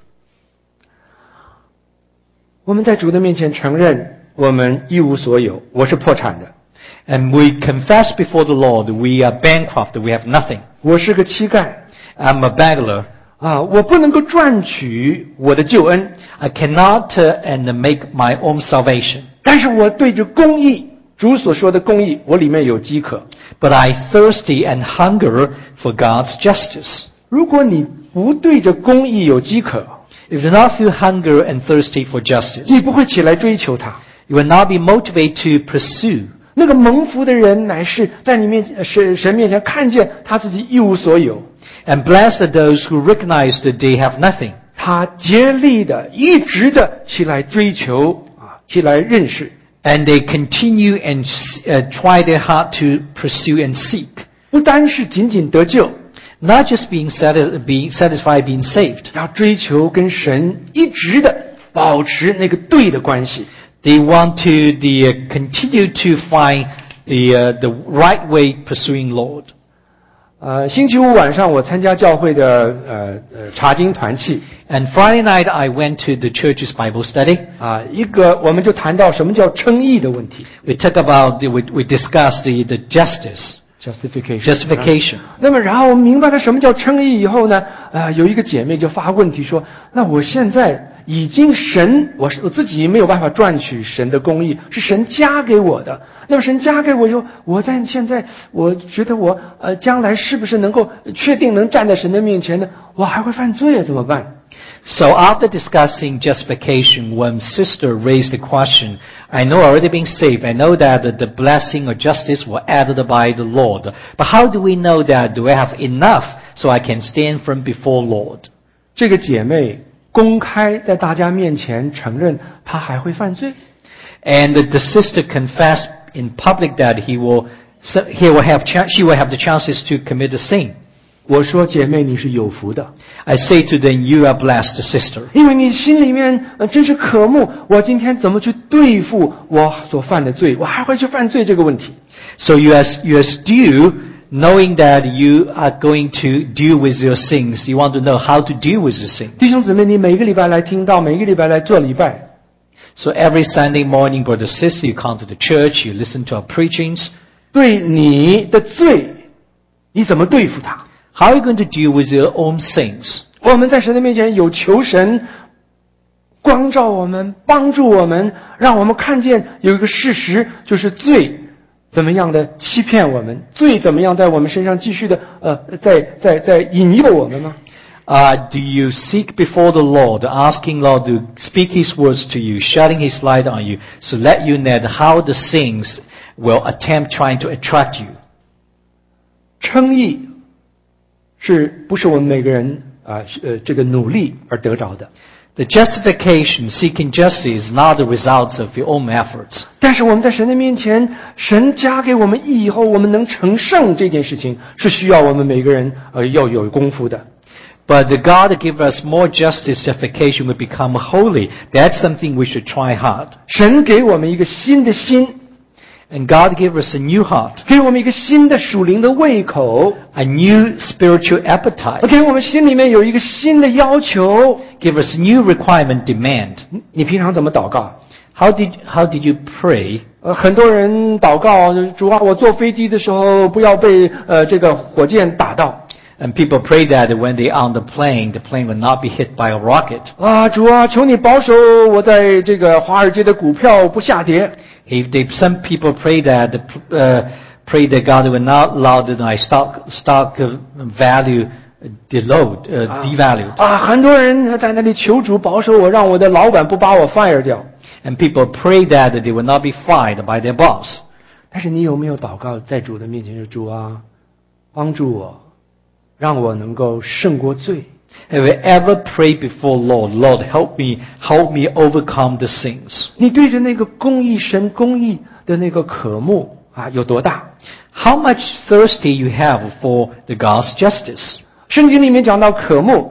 我们在主的面前承认我们一无所有，我是破产的。 And we confess before the Lord, we are bankrupt, we have nothing. 我是个乞丐。 I'm a beggar. 啊，我不能够赚取我的救恩。 I cannot uh, and make my own salvation. 但是我对着公义，主所说的公义，我里面有饥渴。 But I thirsty and hunger for God's justice. 如果你不对着公义有饥渴， If you do not feel hunger and thirsty for justice, 你不会起来追求它。 you will not be motivated to pursue. 那个蒙福的人，乃是在你面神神面前看见他自己一无所有。 And blessed are those who recognize that they have nothing. 他竭力的、一直的起来追求啊，起来认识。 And they continue and uh, try their hard to pursue and seek. 不单是仅仅得救， Not just being, satis- being satisfied being saved. 要追求跟神一直的保持那个对的关系。 They want to the, uh, continue to find the, uh, the right way pursuing Lord. 呃，星期五晚上我参加教会的呃呃查经团契 And Friday night I went to the church's Bible study. 啊，一个我们就谈到什么叫称义的问题 We talk about, the, we, we discuss the, the justice, ，justification。 justification. 那么，然后我们明白了什么叫称义以后呢，啊，有一个姐妹就发问题说：“那我现在已经神，我是我自己没有办法赚取神的公义，是神加给我的。那么神加给我以后，我在现在，我觉得我呃将来是不是能够确定能站在神的面前呢？我还会犯罪啊，怎么办？” So after discussing justification, when sister raised the question, I know already being saved, I know that the blessing or justice were added by the Lord. But how do we know that? Do I have enough so I can stand firm before Lord? 这个姐妹公开在大家面前承认她还会犯罪。 And the sister confessed in public that he will, he will have, she will have the chances to commit a sin. 我说姐妹你是有福的， I say to them, you are blessed, sister. 因为你心里面呃真是渴慕，我今天怎么去对付我所犯的罪，我还会去犯罪这个问题。 So you are, you are still knowing that you are going to deal with your sins. You want to know how to deal with your sins. 弟兄姊妹，你每个礼拜来听到，每个礼拜来做礼拜， So every Sunday morning, brother, sister, you come to the church, you listen to our preachings. 对你的罪，你怎么对付它？ How are you going to deal with your own sins? 我们在神的面前有求神光照我们，帮助我们，让我们看见有一个事实，就是罪怎么样的欺骗我们，罪怎么样在我们身上继续的呃，在在在引诱我们吗？ Uh, do you seek before the Lord, asking Lord to speak His words to you, shedding His light on you, so let you know how the sins will attempt trying to attract you? 称义是不是我们每个人啊呃这个努力而得着的？ The justification, seeking justice, is not the results of your own efforts. 但是我们在神的面前，神加给我们义以后，我们能成圣这件事情，是需要我们每个人呃要有功夫的。 But the God give us more justice, justification will become holy. That's something we should try hard. 神给我们一个新的心， And God give us a new heart, 给我们一个新的属灵的胃口， a new spiritual appetite, 给我们心里面有一个新的要求。 give us new requirement, demand. 你平常怎么祷告？ How did, how did you pray? 呃，很多人祷告，主啊，我坐飞机的时候不要被呃这个火箭打到。 And people pray that when they are on the plane, the plane will not be hit by a rocket. 啊，主啊，求你保守我在这个华尔街的股票不下跌。 If they, some people pray that, uh, pray that God will not allow that my stock, stock value deload, uh, devalue. 啊，很多人在那里求主保守我，让我的老板不把我 fire 掉。 And people pray that they will not be fired by their boss. 但是你有没有祷告在主的面前说，主啊，帮助我，让我能够胜过罪？ Have you ever prayed before Lord, Lord, help me, help me overcome the sins? 你对着那个公义神公义的那个渴慕啊有多大？ How much thirsty you have for the God's justice? 圣经里面讲到渴慕，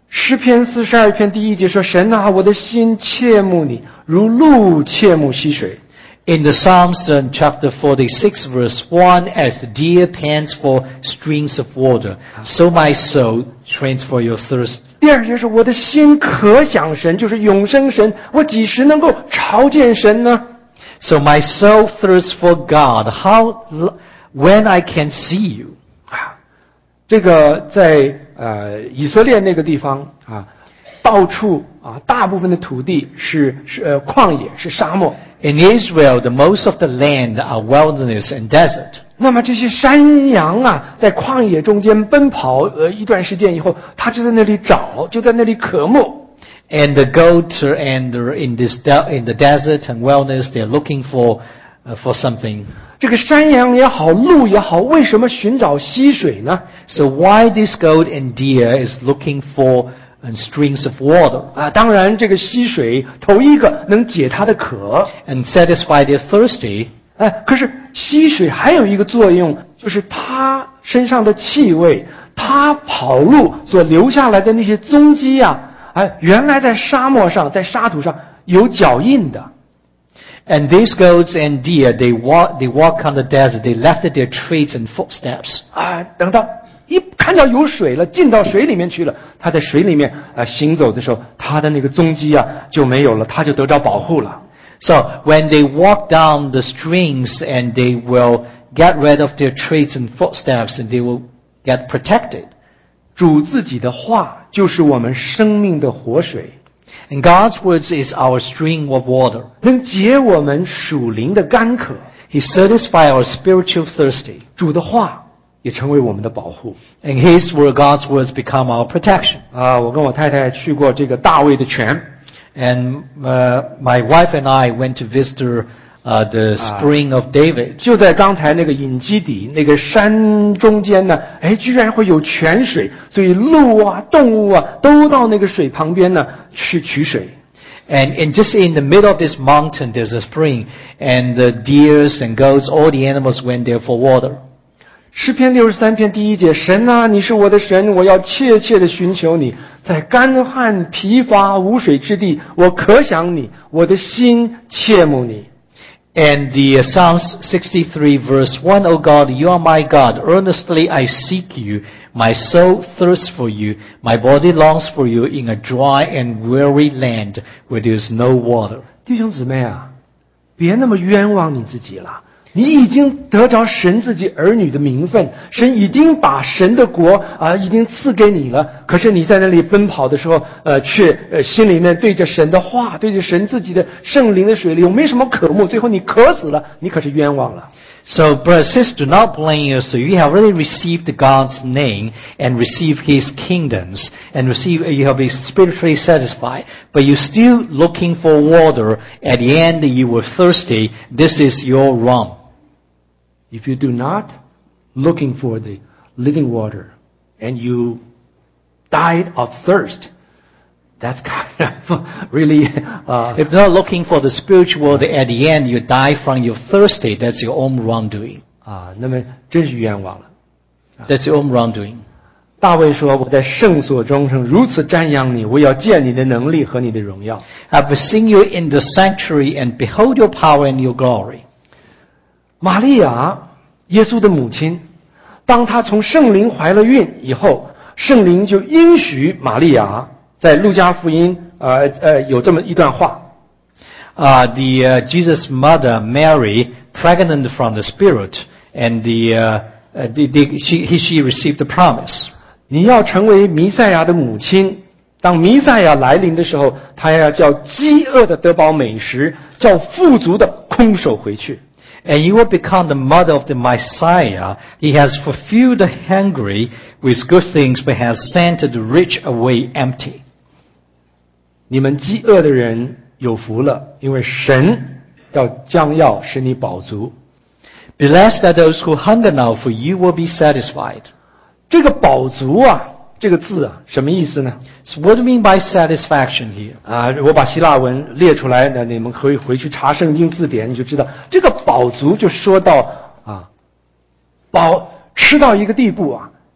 诗篇四十二篇第一节说：“神啊，我的心切慕你，如鹿切慕溪水。” In the Psalms uh, chapter forty-six verse one, as the deer pants for streams of water, so my soul trains for your thirst. 第二节是我的心可想神，就是永生神，我几时能够朝见神呢？ So my soul thirsts for God. How, when I can see you? 啊，这个在呃以色列那个地方啊，到处啊，大部分的土地是是呃旷野，是沙漠。 In Israel, the most of the land are wilderness and desert. 那么这些山羊啊，在旷野中间奔跑，呃，一段时间以后，它就在那里找，就在那里渴慕。 And the goat and in this in the desert and wilderness, they're looking for uh, for something. 这个山羊也好，鹿也好，为什么寻找溪水呢？ So why this goat and deer is looking for and streams of water 啊，当然这个溪水头一个能解它的渴 and satisfy their thirsty. 哎，可是溪水还有一个作用，就是它身上的气味，它跑路所留下来的那些踪迹啊，哎，原来在沙漠上，在沙土上有脚印的。 And these goats and deer, they walk, they walk on the desert. They left their traces and footsteps. 啊，等到一看到有水了，进到水里面去了，它在水里面啊行走的时候，它的那个踪迹啊就没有了，它就得到保护了。 So when they walk down the streams and they will get rid of their traces and footsteps and they will get protected. 主自己的话就是我们生命的活水。 And God's words is our stream of water. 能解我们属灵的干渴。 He satisfies our spiritual thirsty. 主的话也成为我们的保护。 And His word, God's words become our protection. 啊，我跟我太太去过这个大卫的泉。 And uh, my wife and I went to visit uh, the spring of David. 就在刚才那个隐基底那个山中间呢，哎，居然会有泉水，所以鹿啊、动物啊都到那个水旁边呢去取水。 And, and just in the middle of this mountain, there's a spring, and the deers and goats, all the animals went there for water. 诗篇六十三篇第一节，神啊，你是我的神，我要切切的寻求你，在干旱疲乏无水之地，我可想你，我的心切慕你。 And the uh, Psalms sixty-three verse one, O God, you are my God. Earnestly I seek you. My soul thirsts for you. My body longs for you in a dry and weary land where there is no water. 弟兄姊妹啊，别那么冤枉你自己了。你已经得着神自己儿女的名分，神已经把神的国啊、呃、已经赐给你了。可是你在那里奔跑的时候，呃，却呃心里面对着神的话，对着神自己的圣灵的水流，没什么渴慕，最后你渴死了，你可是冤枉了。 So, brothers and sisters, do not blame you. So you have really received God's name and received His kingdoms and receive, you have been spiritually satisfied. But you're still looking for water. At the end, you were thirsty. This is your wrong. If you do not looking for the living water and you died of thirst, that's kind of really uh, If you're not looking for the spiritual water, at the end you die from your thirsty. That's your own wrongdoing. 啊，那么真是冤枉了。 That's your own wrongdoing. 大卫说：“我在圣所中曾如此瞻仰你，我要见你的能力和你的荣耀。” I've seen you in the sanctuary and behold your power and your glory. 玛利亚，耶稣的母亲，当她从圣灵怀了孕以后，圣灵就应许玛利亚，在路加福音呃呃有这么一段话。 Uh, the uh, Jesus' mother Mary, pregnant from the Spirit, and the, uh, uh, the, the she he, she received the promise. 你要成为弥赛亚的母亲，当弥赛亚来临的时候，他要叫饥饿的得饱美食，叫富足的空手回去。 And you will become the mother of the Messiah. He has fulfilled the hungry with good things, but has sent the rich away empty. 你们饥饿的人有福了，因为神要将要使你饱足。 Blessed are those who hunger now, for you will be satisfied. 这个饱足啊，这个字啊，什么意思呢？ So what do you mean by satisfaction here? 啊，我把希腊文列出来，那你们可以回去查圣经字典，你就知道这个饱足就说到啊，饱吃到一个地步啊，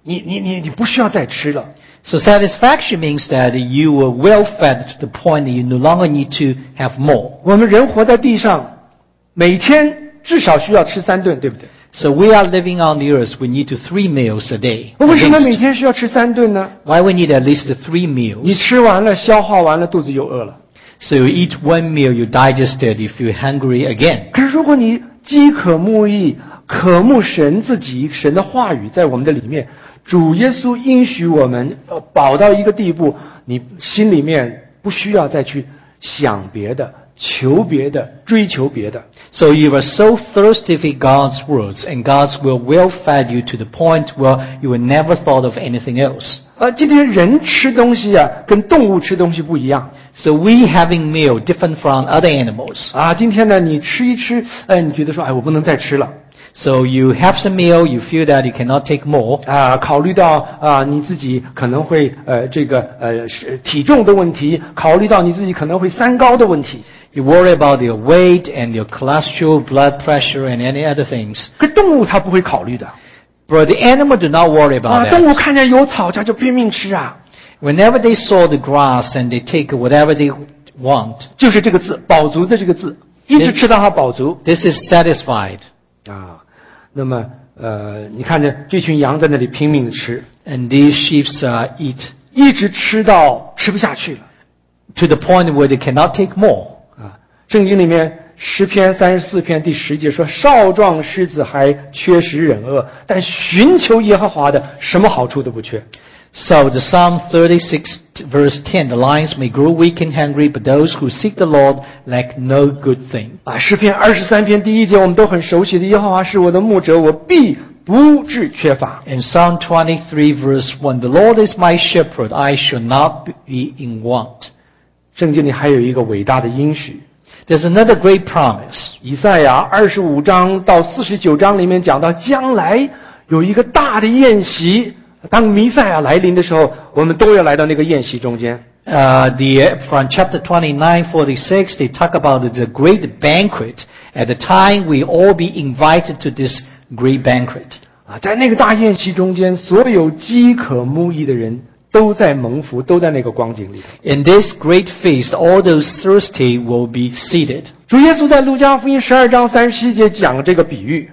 你你你你不需要再吃了。 So satisfaction means that you were well fed to the point that you no longer need to have more. 我们人活在地上，每天至少需要吃三顿，对不对？ So we are living on the earth. We need to three meals a day. 为什么 At 每 least. 天需要吃三顿呢？ Why we need at least three 你 meals? 吃完了，消化完了，肚子又饿了。 So you eat one meal, you digest it, you feel hungry again. 可是如果你饥渴慕义，渴慕神自己，神的话语在我们的里面，主耶稣应许我们，呃，饱到一个地步，你心里面不需要再去想别的、求别的、追求别的。 So you are so thirsty for God's words, and God's will will fed you to the point where you will never thought of anything else. 呃，今天人吃东西啊，跟动物吃东西不一样 So we having meal different from other animals. 啊。今天呢，你吃一吃，呃，你觉得说，哎，我不能再吃了 So you have some meal, you feel that you cannot take more. 啊。考虑到啊，你自己可能会呃这个呃是体重的问题，考虑到你自己可能会三高的问题。 You worry about your weight and your cholesterol, blood pressure, and any other things. 可动物它不会考虑的 But the animal do not worry 啊。 about 动物 that. 看见有草，它就拼命吃啊。 Whenever they saw the grass and they take whatever they want, 就是这个字，饱足的这个字，一直吃到它饱足 this is satisfied. 啊。那么呃，你看见这群羊在那里拼命的吃， And these sheep uh, eat 一直吃到吃不下去了 to the point where they cannot take more. 啊。圣经里面诗篇三十四篇第十节说：“少壮狮子还缺食忍饿，但寻求耶和华的，什么好处都不缺。” So the Psalm thirty-six verse ten, the lions may grow weak and hungry, but those who seek the Lord lack no good thing. 啊，诗篇二十三篇第一节我们都很熟悉的，耶和华是我的牧者，我必不致缺乏。 In Psalm twenty-three verse one, the Lord is my shepherd, I shall not be in want. 圣经里还有一个伟大的应许， There's another great promise. 以赛亚二十五章到四十九章里面讲到，将来有一个大的宴席，当弥赛亚来临的时候，我们都要来到那个宴席中间。 Uh, the, from chapter twenty-nine, forty-six, they talk about the great banquet. At the time, we all be invited to this great banquet. 啊，在那个大宴席中间，所有饥渴慕义的人都在蒙福，都在那个光景里头。 In this great feast, all those thirsty will be seated. 主耶稣在路加福音十二章三十七节讲这个比喻，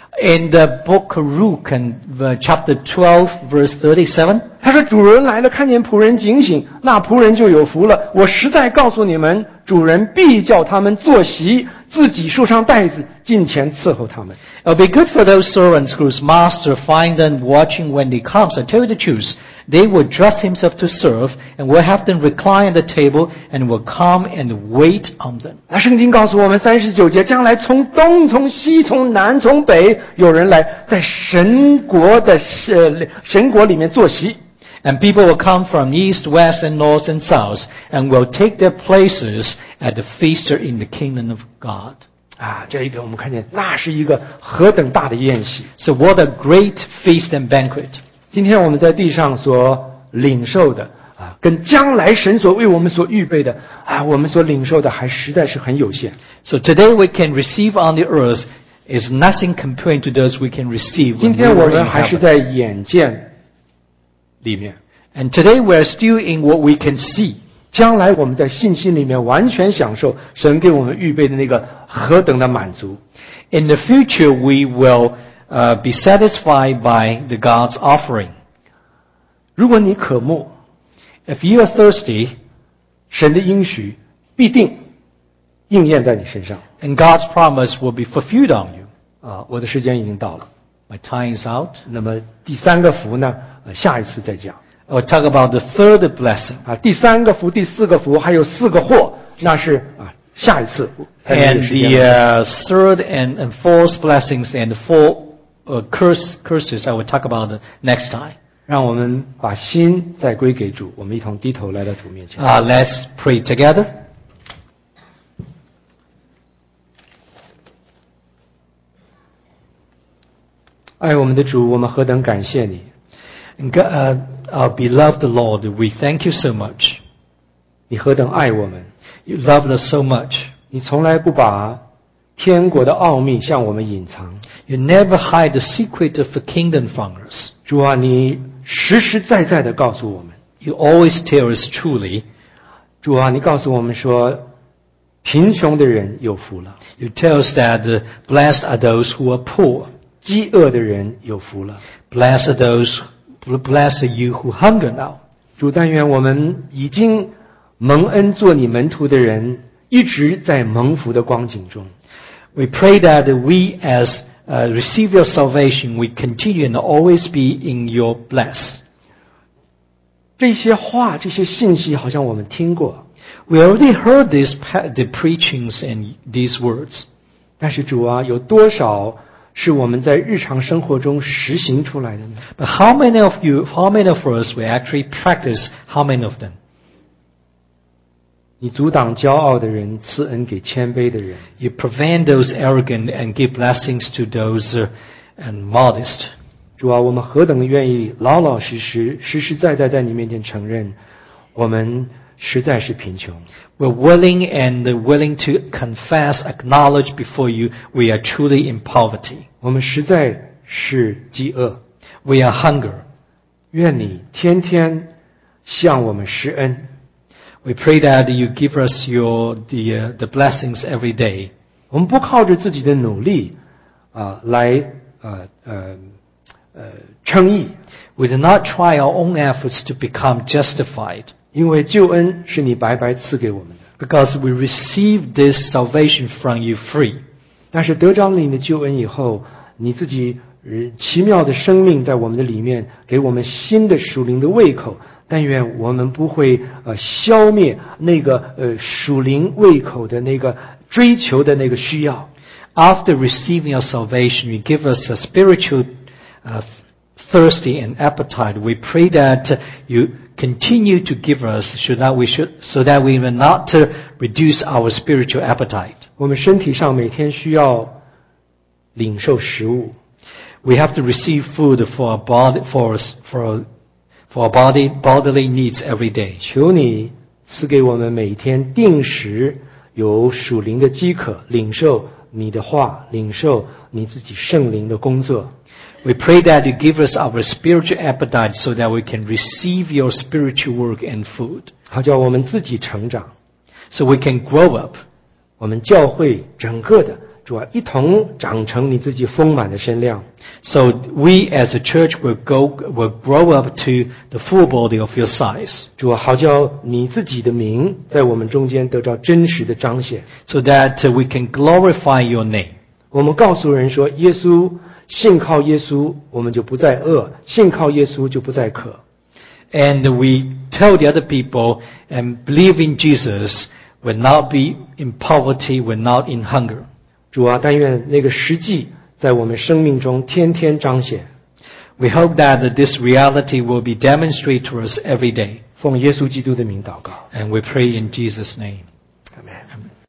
In the book of Luke, and uh, chapter twelve, verse thirty-seven, 他说：“主人来了，看见仆人警醒，那仆人就有福了。我实在告诉你们，主人必叫他们坐席，自己束上带子，近前伺候他们。” it'll be good for those servants whose master find them watching when they come. I tell you the truth, they will dress himself to serve, and will have them recline at the table, and will come and wait on them. 那圣经告诉我们，三十九节，将来从东、从西、从南、从北，有人来在神国的呃神国里面坐席。 And people will come from east, west, and north and south, and will take their places at the feast in the kingdom of God. 啊，这一点我们看见，那是一个何等大的宴席！ So what a great feast and banquet. 今天我们在地上所领受的啊，跟将来神所为我们所预备的啊，我们所领受的还实在是很有限。 So today we can receive on the earth is nothing compared to those we can receive 今 when we 天我 were 们 in 还是 heaven. 在眼见里面， And today we are still in what we can see. 将来我们在信心里面完全享受神给我们预备的那个何等的满足。 In the future we will uh, be satisfied by the God's offering. 如果你渴慕， If you are thirsty, 神的应许必定应验在你身上。 and God's promise will be fulfilled on you. 啊，我的时间已经到了。 My time is out. 那么第三个福呢？呃，下一次再讲。 I'll talk about the third blessing. 啊，第三个福、第四个福，还有四个祸，那是啊，下一次才能有 And 时间 the uh, third and, and fourth blessings and the four uh, curse, curses I will talk about the next time. 让我们把心再归给主，我们一同低头来到主面前。 Uh, let's pray together. 爱我们的主，我们何等感谢你！ And God, uh, our beloved Lord, we thank you so much. 你何等爱我们！ You loved us so much. 你从来不把天国的奥秘向我们隐藏。 You never hide the secret of the kingdom from us. 主啊，你实实在在的告诉我们。 You always tell us truly. 主啊，你告诉我们说，贫穷的人有福了。 You tell us that uh, blessed are those who are poor. 饥饿的人有福了。 Blessed are those, blessed are you who hunger now. 主，但愿我们已经蒙恩做你门徒的人，一直在蒙福的光景中。 We pray that we as uh, receive your salvation, we continue and always be in your bless. 这些话，这些信息，好像我们听过。 We already heard this, the preachings and these words. 但是主啊，有多少是我们在日常生活中实行出来的呢？ But how many of you, how many of us will actually practice? How many of them? 你阻挡骄傲的人，赐恩给谦卑的人。 You prevent those arrogant and give blessings to those uh, and modest. 主啊，我们何等愿意老老实实、实实在在在你面前承认，我们实在是贫穷。 We're willing and willing to confess, acknowledge before you, we are truly in poverty. 我们实在是饥饿。 We are hunger. 愿你天天向我们施恩。 We pray that you give us your the uh, the blessings every day. 我们不靠着自己的努力啊、呃、来呃呃呃称义。 We do not try our own efforts to become justified. 因为救恩是你白白赐给我们的。 Because we receive this salvation from you free. 但是得着你的救恩以后，你自己奇妙的生命在我们的里面，给我们新的属灵的胃口。但愿我们不会呃消灭那个呃属灵胃口的那个追求的那个需要。 After receiving your salvation, you give us a spiritual uh, thirsty and appetite. We pray that you continue to give us so that we should, so that we will not uh, reduce our spiritual appetite. 我们身体上每天需要领受食物。 We have to receive food for our body, for us, for for our body bodily needs every day. 求你赐给我们每天定时有属灵的饥渴，领受你的话，领受你自己圣灵的工作。 We pray that you give us our spiritual appetite so that we can receive your spiritual work and food. 好叫我们自己成长， So we can grow up. 我们教会整个的主啊，一同长成你自己丰满的身量。 So we as a church will go, will grow up to the full body of your size. 主啊，好叫你自己的名在我们中间得到真实的彰显。 So that uh, we can glorify your name. 我们告诉人说，耶稣信靠耶稣，我们就不再饿；信靠耶稣就不再渴。 And we tell the other people and believe in Jesus will not be in poverty, will not in hunger. 主啊，但愿那个实际在我们生命中天天彰显。 We hope that this reality will be demonstrated to us every day. 奉耶稣基督的名祷告。 And we pray in Jesus' name. Amen.